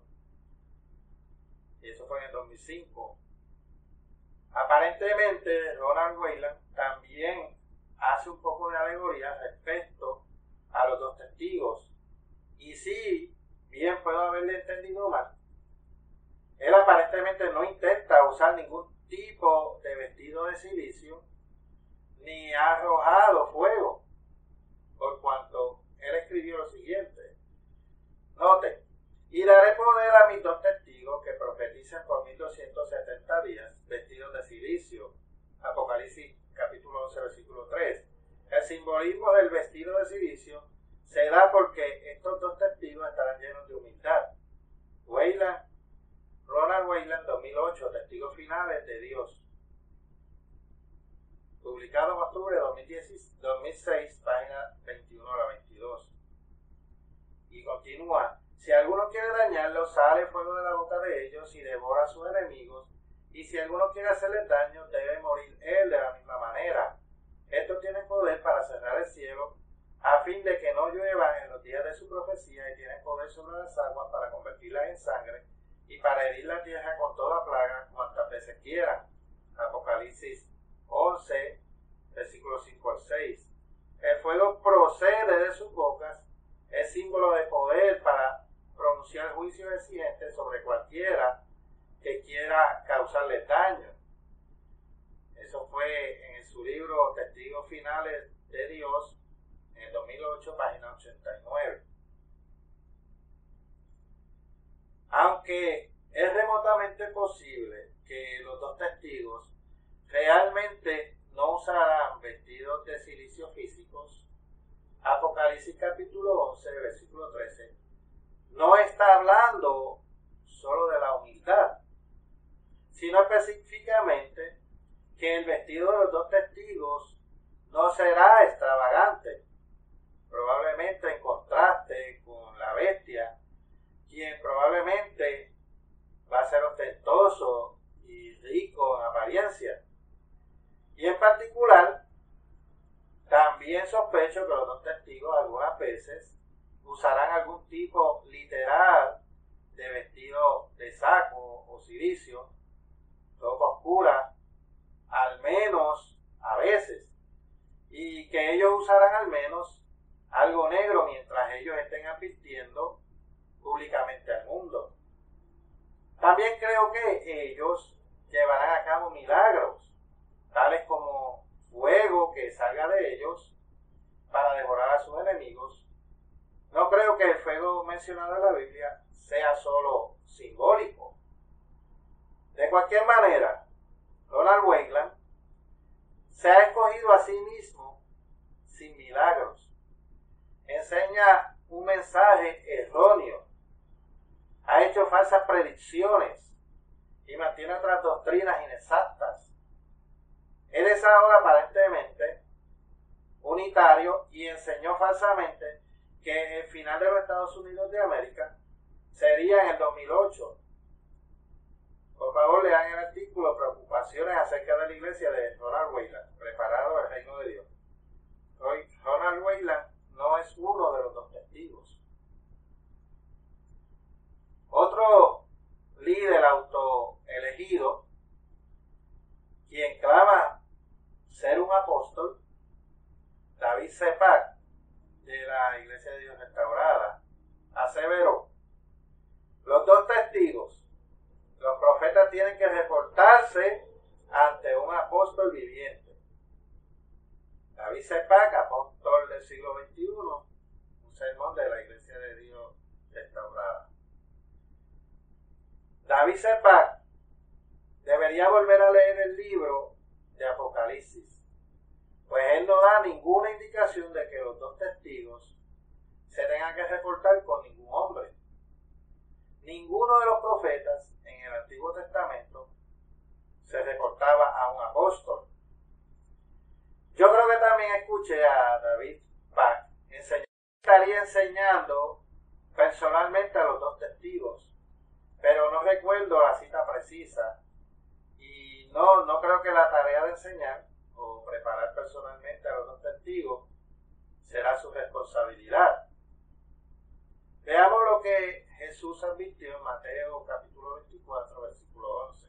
y eso fue en el dos mil cinco. Aparentemente, Ronald Wayland también hace un poco de alegoría respecto a los dos testigos. Y sí, bien puedo haberle entendido mal, él aparentemente no intenta usar ningún tipo de vestido de silicio, ni ha arrojado fuego, por cuanto él escribió lo siguiente. Note: y daré poder a mis dos testigos que profeticen por mil doscientos setenta días, vestidos de silicio. Apocalipsis capítulo once, versículo tres. El simbolismo del vestido de silicio se da porque estos dos testigos estarán llenos de humildad. Wayland, Ronald Wayland, dos mil ocho, Testigos Finales de Dios. Publicado en octubre de dos mil seis, página veintiuno a la veintidós. Y continúa: si alguno quiere dañarlos, sale fuego de la boca de ellos y devora a sus enemigos, y si alguno quiere hacerles daño, debe morir él de la misma manera. Estos tienen poder para cerrar el cielo, a fin de que no lluevan en los días de su profecía, y tienen poder sobre las aguas para convertirlas en sangre, y para herir la tierra con toda plaga cuantas veces quieran. Apocalipsis once, versículos cinco al seis. El fuego procede de sus bocas, es símbolo de poder para pronunciar juicios exigentes sobre cualquiera que quiera causarle daño. Eso fue en su libro Testigos Finales de Dios, en el dos mil ocho, página ochenta y nueve. Aunque es remotamente posible que los dos testigos realmente no usarán vestidos de silicio físicos, Apocalipsis capítulo once, versículo trece, no está hablando solo de la humildad, sino específicamente que el vestido de los dos testigos no será extravagante, probablemente en contraste con la bestia, quien probablemente va a ser ostentoso y sospecho que los dos testigos algunas veces usarán algún tipo literal de vestido de saco o cilicio, ropa oscura, al menos a veces, y que ellos usarán al menos algo negro mientras ellos estén advirtiendo públicamente al mundo. También creo que ellos llevarán a cabo milagros, tales como fuego que salga de ellos para devorar a sus enemigos. No creo que el fuego mencionado en la Biblia sea solo simbólico. De cualquier manera, Ronald Wayland se ha escogido a sí mismo sin milagros. Enseña un mensaje erróneo, ha hecho falsas predicciones y mantiene otras doctrinas inexactas. Él es ahora aparentemente unitario y enseñó falsamente que el final de los Estados Unidos de América sería en el dos mil ocho. Por favor, lean el artículo Preocupaciones acerca de la iglesia de Ronald Wayland, preparado el reino de Dios. Hoy, Ronald Wayland no es uno de los dos testigos. Otro líder autoelegido, quien clama ser un apóstol, David Sepak, de la Iglesia de Dios Restaurada, aseveró: los dos testigos, los profetas, tienen que reportarse ante un apóstol viviente. David Sepak, apóstol del siglo veintiuno, un sermón de la Iglesia de Dios Restaurada. David Sepak debería volver a leer el libro de Apocalipsis, pues él no da ninguna indicación de que los dos testigos se tengan que reportar con ningún hombre. Ninguno de los profetas en el Antiguo Testamento se reportaba a un apóstol. Yo creo que también escuché a David Sepak enseñar, estaría enseñando personalmente a los dos testigos, pero no recuerdo la cita precisa y no, no creo que la tarea de enseñar o preparar personalmente a los dos testigos será su responsabilidad. Veamos lo que Jesús advirtió en Mateo capítulo veinticuatro, versículo once.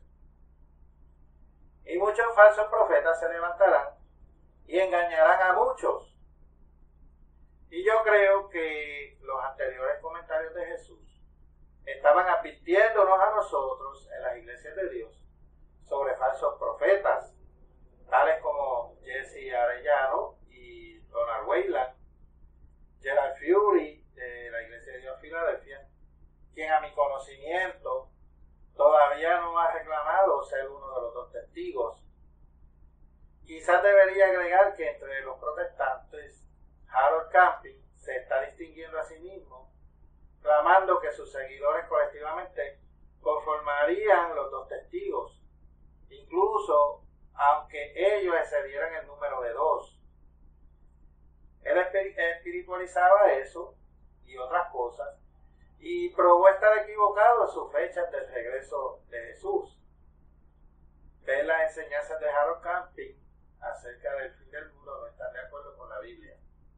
Y muchos falsos profetas se levantarán y engañarán a muchos. Y yo creo que los anteriores comentarios de Jesús estaban advirtiéndonos a nosotros en las iglesias de Dios sobre falsos profetas, tales como Jesse Arellano y Ronald Wayland, Gerald Fury de la Iglesia de Dios Filadelfia, quien a mi conocimiento todavía no ha reclamado ser uno de los dos testigos. Quizás debería agregar que entre los protestantes, Harold Camping se está distinguiendo a sí mismo, clamando que sus seguidores colectivamente conformarían los dos testigos, incluso aunque ellos excedieran el número de dos. Él espiritualizaba eso y otras cosas, y probó estar equivocado en sus fechas del regreso de Jesús. Ver las enseñanzas de Harold Camping acerca del fin del mundo no están de acuerdo con la Biblia.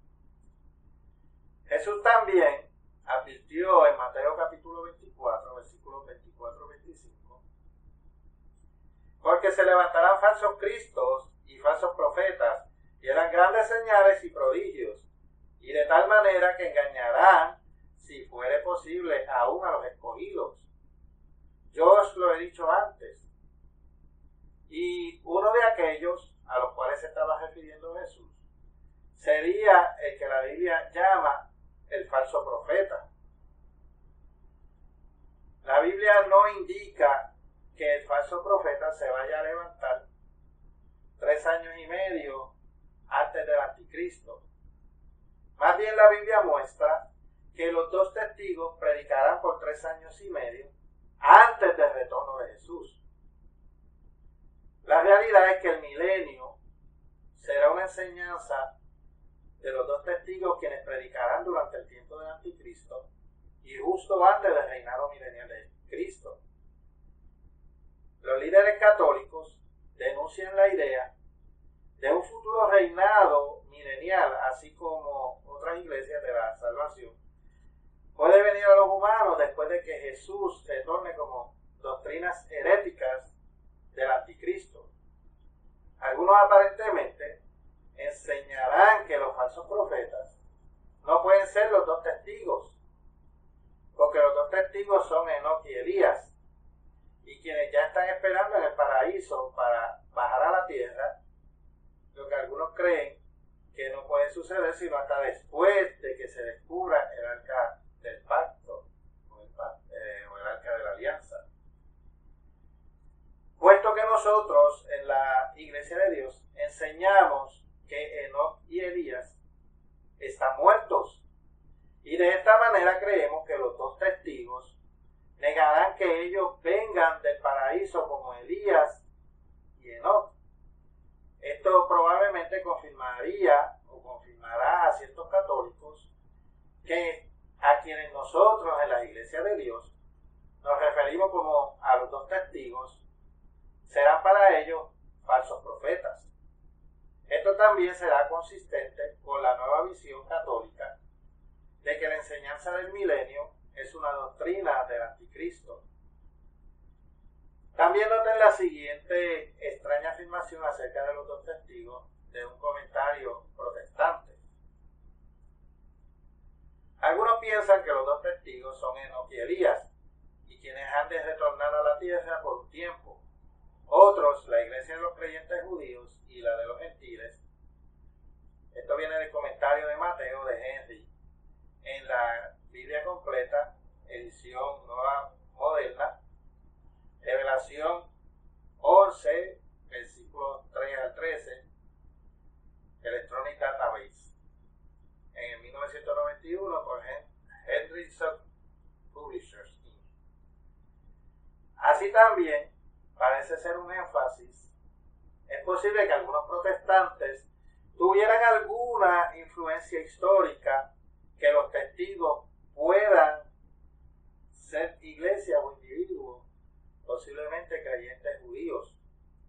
Jesús también advirtió en Mateo capítulo veinticuatro, versículos veinticuatro a veinticinco, porque se levantarán falsos cristos y falsos profetas, y harán grandes señales y prodigios, y de tal manera que engañarán, si fuere posible, aún a los escogidos. Yo os lo he dicho antes. Y uno de aquellos a los cuales se estaba refiriendo Jesús sería el que la Biblia llama el falso profeta. La Biblia no indica que el falso profeta se vaya a levantar tres años y medio antes del anticristo. Más bien la Biblia muestra que los dos testigos predicarán por tres años y medio antes del retorno de Jesús. La realidad es que el milenio será una enseñanza de los dos testigos quienes predicarán durante el tiempo del anticristo y justo antes del reinado milenial de Cristo. Los líderes católicos denuncian la idea de un futuro reinado milenial premilenial, así como otras iglesias de la salvación, puede venir a los humanos después de que Jesús se torne como doctrinas heréticas del anticristo. Algunos aparentemente enseñarán que los falsos profetas no pueden ser los dos testigos, porque los dos testigos son Enoc y Elías, y quienes ya están esperando en el paraíso para bajar a la tierra, lo que algunos creen que no puede suceder sino hasta después de que se descubra el arca del pacto o el, eh, o el arca de la alianza. Puesto que nosotros en la Iglesia de Dios enseñamos que Enoc y Elías están muertos, y de esta manera creemos que los dos testigos negarán que ellos vengan del paraíso como Elías y Enoc. Esto probablemente confirmaría o confirmará a ciertos católicos que a quienes nosotros en la Iglesia de Dios nos referimos como a los dos testigos serán para ellos falsos profetas. Esto también será consistente con la nueva visión católica de que la enseñanza del milenio es una doctrina del anticristo. También noten la siguiente extraña afirmación acerca de los dos testigos de un comentario protestante. Algunos piensan que los dos testigos son Enoc y Elías, y quienes han de retornar a la tierra por un tiempo. Otros, la iglesia de los creyentes judíos y la de los gentiles. Esto viene del comentario de Mateo de Henry en la Biblia completa, edición nueva moderna, Revelación once, versículos tres al trece, Electronic Database, en el mil novecientos noventa y uno por Henry Sub Publishers incorporated. Así también parece ser un énfasis. Es posible que algunos protestantes tuvieran alguna influencia histórica, que los testigos puedan ser iglesias o individuos, posiblemente creyentes judíos.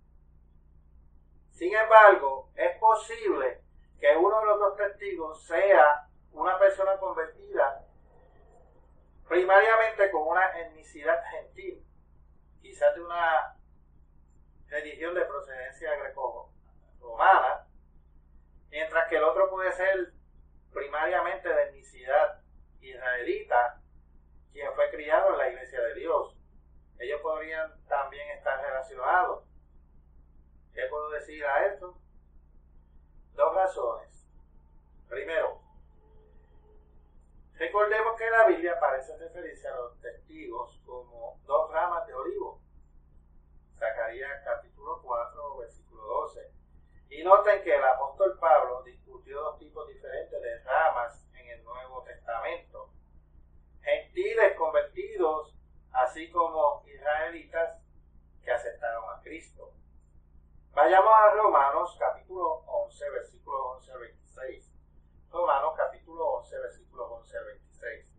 Sin embargo, es posible que uno de los dos testigos sea una persona convertida primariamente con una etnicidad gentil, quizás de una religión de procedencia greco-romana, mientras que el otro puede ser primariamente de etnicidad israelita, quien fue criado en la Iglesia de Dios. Ellos podrían también estar relacionados. ¿Qué puedo decir a esto? Dos razones. Primero, recordemos que la Biblia parece referirse a los testigos como dos ramas de olivo. Zacarías capítulo cuatro, versículo doce. Y noten que el apóstol Pablo discutió dos tipos diferentes de ramas en el Nuevo Testamento. Gentiles convertidos, así como israelitas que aceptaron a Cristo. Vayamos a Romanos capítulo once, versículos once al veintiséis. Romanos capítulo once, versículos once al veintiséis.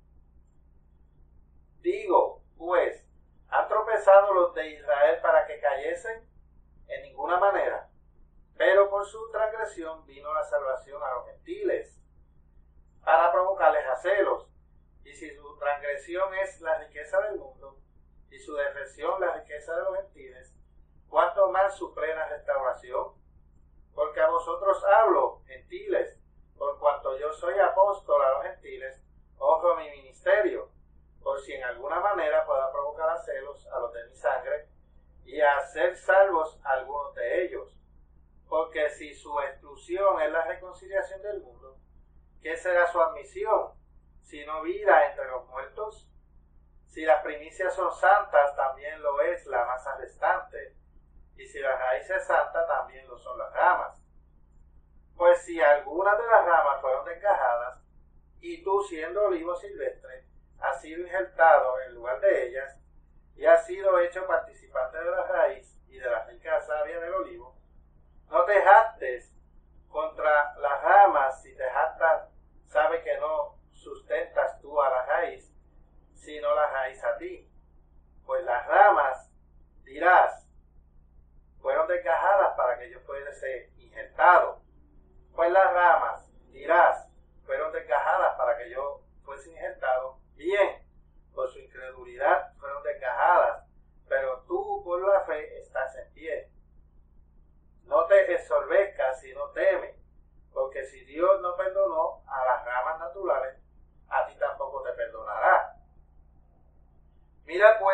Digo, pues, ¿han tropezado los de Israel para que cayesen? En ninguna manera. Pero por su transgresión vino la salvación a los gentiles, para provocarles a celos. Y si su transgresión es la riqueza del mundo, y su defección la riqueza de los gentiles, ¿cuánto más su plena restauración? Porque a vosotros hablo, gentiles, por cuanto yo soy apóstol a los gentiles, honro mi ministerio, por si en alguna manera pueda provocar a celos a los de mi sangre, y a hacer salvos a algunos de ellos. Porque si su exclusión es la reconciliación del mundo, ¿qué será su admisión? Si no vida entre los muertos. Si las primicias son santas, también lo es la masa restante. Y si la raíz es santa, también lo son las ramas. Pues si algunas de las ramas fueron desgajadas, y tú, siendo olivo silvestre, has sido injertado en lugar de ellas, y has sido hecho participante de la raíz y de la rica savia del olivo, no te jactes contra las ramas. Si te jactas, sabe que no sustentas tú a la raíz, sino la raíz a ti. Pues las ramas, dirás, fueron desgajadas para que yo fuese injertado. Pues las ramas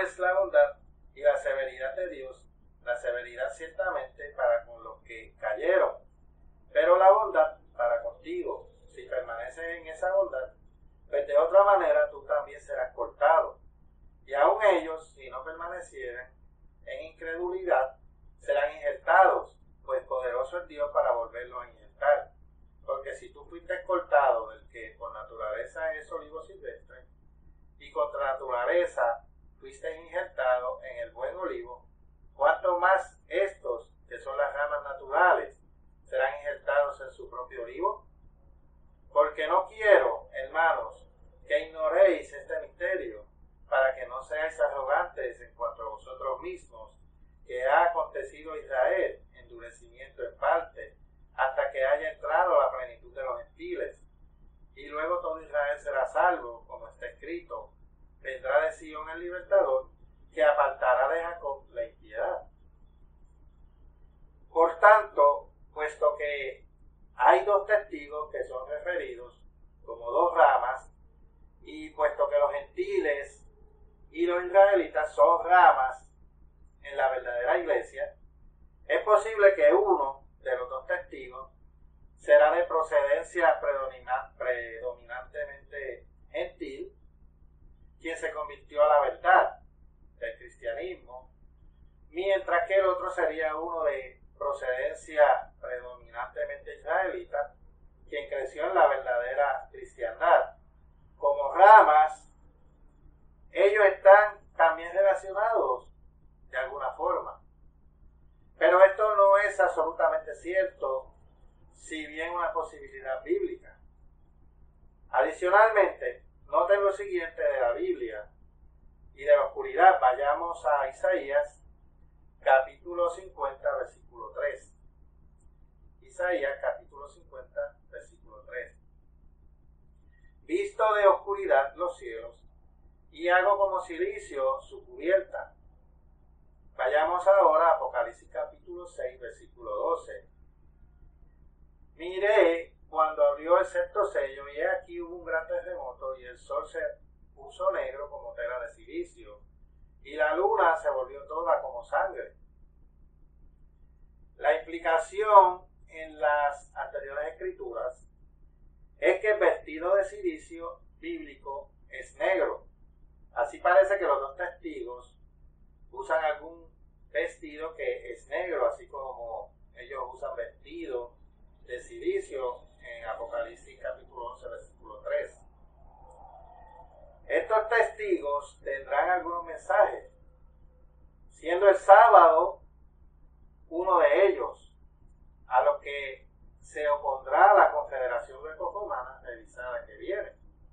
es la bondad y la severidad de Dios? La severidad ciertamente para con los que cayeron, pero la bondad para contigo. Si permaneces en esa bondad, pues de otra manera tú también serás cortado. Y aun ellos, si no permanecieren en incredulidad, serán injertados, pues poderoso es Dios para volverlos a injertar. Porque si tú fuiste cortado del que por naturaleza es olivo silvestre, y contra naturaleza fuiste injertado en el buen olivo, ¿cuánto más estos, que son las ramas naturales, serán injertados en su propio olivo? Porque no quiero, hermanos, que ignoréis este misterio, para que no seáis arrogantes en cuanto a vosotros mismos, que ha acontecido a Israel endurecimiento en parte, hasta que haya entrado la plenitud de los gentiles. Y luego todo Israel será salvo, como está escrito: vendrá de Sion el libertador, que apartará de Jacob la impiedad. Por tanto, puesto que hay dos testigos que son referidos como dos ramas, y puesto que los gentiles y los israelitas son ramas en la verdadera iglesia, es posible que uno de los dos testigos será de procedencia predominantemente gentil, quien se convirtió a la verdad del cristianismo, mientras que el otro sería uno de procedencia predominantemente israelita, quien creció en la verdadera cristiandad. Como ramas, ellos están también relacionados de alguna forma. Pero esto no es absolutamente cierto, si bien una posibilidad bíblica. Adicionalmente, noten lo siguiente de la Biblia y de la oscuridad. Vayamos a Isaías, capítulo cincuenta, versículo tres. Isaías, capítulo cincuenta, versículo tres. Visto de oscuridad los cielos, y hago como silicio su cubierta. Vayamos ahora a Apocalipsis capítulo seis, versículo doce. Miré cuando abrió el sexto sello, y he aquí hubo un gran terremoto, y el sol se puso negro como tela de silicio, y la luna se volvió toda como sangre. La implicación en las anteriores escrituras es que el vestido de silicio bíblico es negro. Así parece que los dos testigos usan algún vestido que es negro, así como ellos usan vestido de silicio en Apocalipsis capítulo once, versículo tres. Estos testigos tendrán algunos mensajes, siendo el sábado uno de ellos, a los que se opondrá la Confederación Greco-Romana revisada que viene.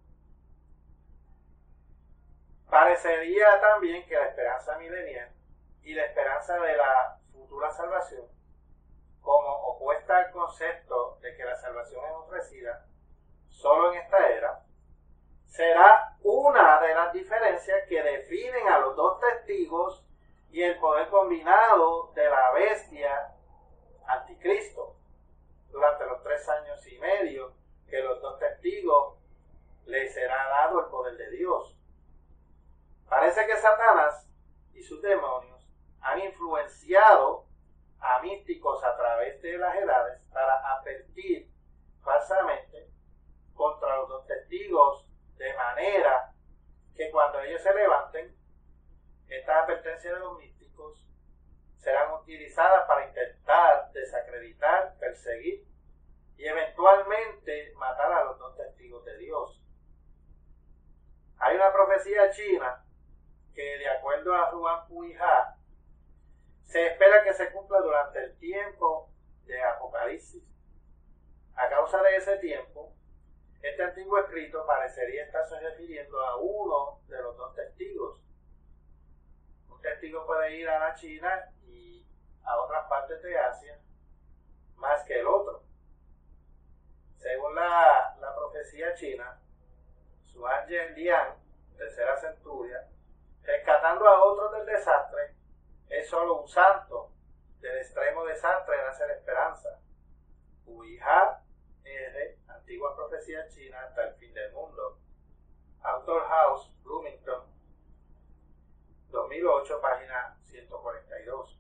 Parecería también que la esperanza milenial y la esperanza de la futura salvación, como opuesta al concepto de que la salvación es ofrecida solo en esta era, será una de las diferencias que definen a los dos testigos y el poder combinado de la bestia anticristo durante los tres años y medio que los dos testigos les será dado el poder de Dios. Parece que Satanás y sus demonios han influenciado a místicos a través de las edades para advertir falsamente contra los dos testigos, de manera que cuando ellos se levanten, estas advertencias de los místicos serán utilizadas para intentar desacreditar, perseguir y eventualmente matar a los dos testigos de Dios. Hay una profecía china que, de acuerdo a Ruan Puija, se espera que se cumpla durante el tiempo de Apocalipsis. A causa de ese tiempo, este antiguo escrito parecería estarse refiriendo a uno de los dos testigos. Un testigo puede ir a la China y a otras partes de Asia más que el otro. Según la, la profecía china, Xuan Liang, tercera centuria, rescatando a otros del desastre, es solo un santo. Del extremo desastre nace la esperanza. Puija R, antigua profecía china hasta el fin del mundo. Author House, Bloomington. dos mil ocho, página ciento cuarenta y dos.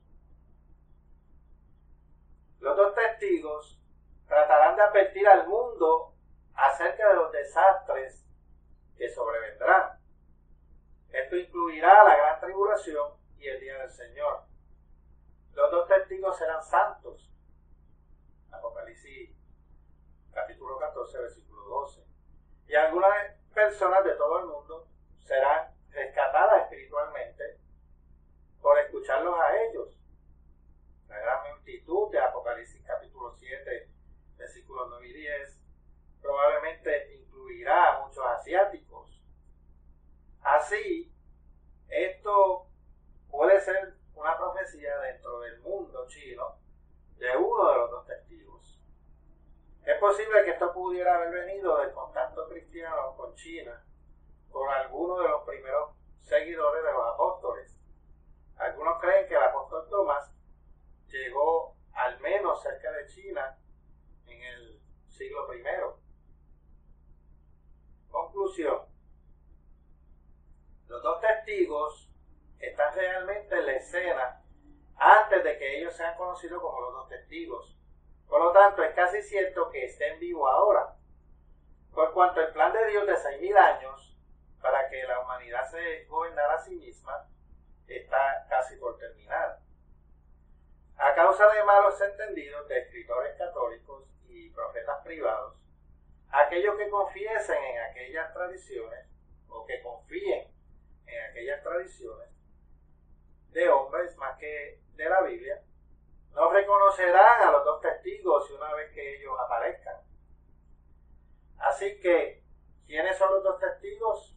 Los dos testigos tratarán de advertir al mundo acerca de los desastres que sobrevendrán. Esto incluirá la gran tribulación y el día del Señor. Los dos testigos serán santos. Apocalipsis capítulo catorce, versículo doce. Y algunas personas de todo el mundo serán rescatadas espiritualmente por escucharlos a ellos. La gran multitud de Apocalipsis capítulo siete, versículos nueve y diez, probablemente incluirá a muchos asiáticos. Así, esto puede ser una profecía dentro del mundo chino de uno de los dos testigos. Es posible que esto pudiera haber venido del contacto cristiano con China por alguno de los primeros seguidores de los apóstoles. Algunos creen que el apóstol Tomás llegó al menos cerca de China en el siglo primero. Conclusión. Los dos testigos están realmente en la escena antes de que ellos sean conocidos como los dos testigos. Por lo tanto, es casi cierto que estén vivos ahora. Por cuanto el plan de Dios de seis mil años para que la humanidad se gobernara a sí misma está casi por terminar. A causa de malos entendidos de escritores católicos y profetas privados, aquellos que confiesen en aquellas tradiciones o que confíen en aquellas tradiciones de hombres más que de la Biblia, no reconocerán a los dos testigos una vez que ellos aparezcan. Así que, ¿quiénes son los dos testigos?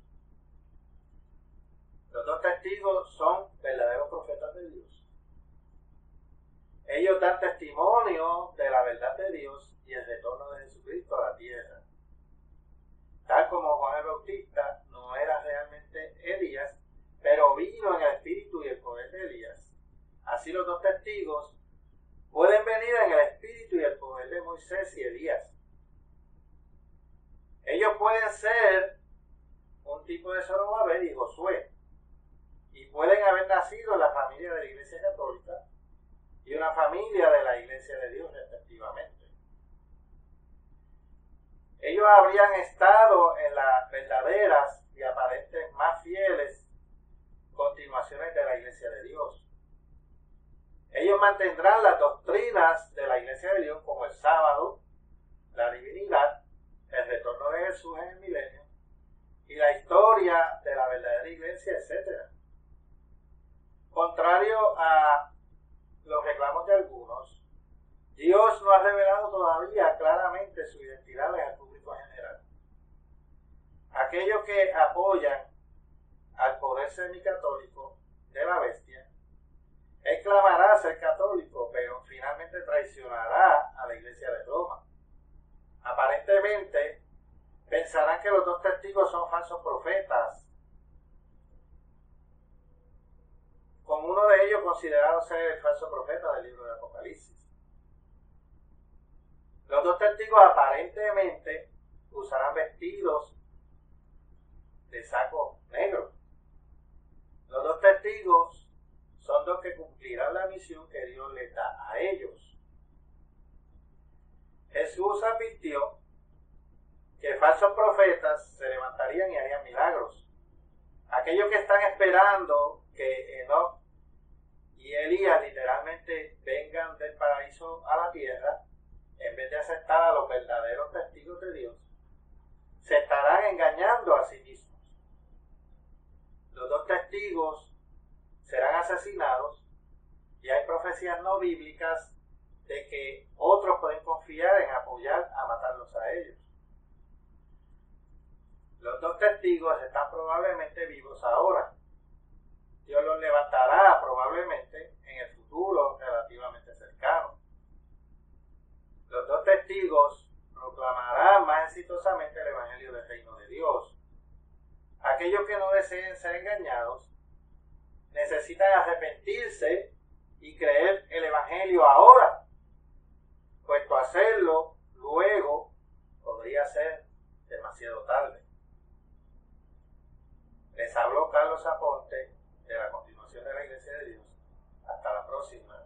Los dos testigos son verdaderos profetas de Dios. Ellos dan testimonio de la verdad de Dios y el retorno de Jesucristo a la tierra. Tal como Juan el Bautista no era realmente Elías, pero vino en el espíritu y el poder de Elías. Así los dos testigos pueden venir en el espíritu y el poder de Moisés y Elías. Ellos pueden ser un tipo de Zorobabel y Josué, y pueden haber nacido en la familia de la Iglesia Católica y una familia de la Iglesia de Dios, respectivamente. Ellos habrían estado en las verdaderas y aparentes más fieles continuaciones de la Iglesia de Dios. Ellos mantendrán las doctrinas de la Iglesia de Dios como el sábado, la divinidad, el retorno de Jesús en el milenio y la historia de la verdadera Iglesia, etcétera. Contrario a los reclamos de algunos, Dios no ha revelado todavía claramente su identidad al público en general. Aquellos que apoyan al poder semicatólico de la bestia, él clamará ser católico, pero finalmente traicionará a la Iglesia de Roma. Aparentemente, pensarán que los dos testigos son falsos profetas, con uno de ellos considerado ser el falso profeta del libro de Apocalipsis. Los dos testigos aparentemente usarán vestidos de saco negro. Los dos testigos son los que cumplirán la misión que Dios les da a ellos. Jesús advirtió que falsos profetas se levantarían y harían milagros. Aquellos que están esperando que Enoc y Elías literalmente vengan del paraíso a la tierra, en vez de aceptar a los verdaderos testigos de Dios, se estarán engañando a sí mismos. Los dos testigos serán asesinados y hay profecías no bíblicas de que otros pueden confiar en apoyar a matarlos a ellos. Los dos testigos están probablemente vivos ahora. Dios los levantará probablemente en el futuro relativamente cercano. Los dos testigos proclamarán más exitosamente el Evangelio del Reino de Dios. Aquellos que no deseen ser engañados necesitan arrepentirse y creer el Evangelio ahora, puesto hacerlo luego podría ser demasiado tarde. Les habló Carlos Aponte de la Constitución. presencia de Dios. Hasta la próxima.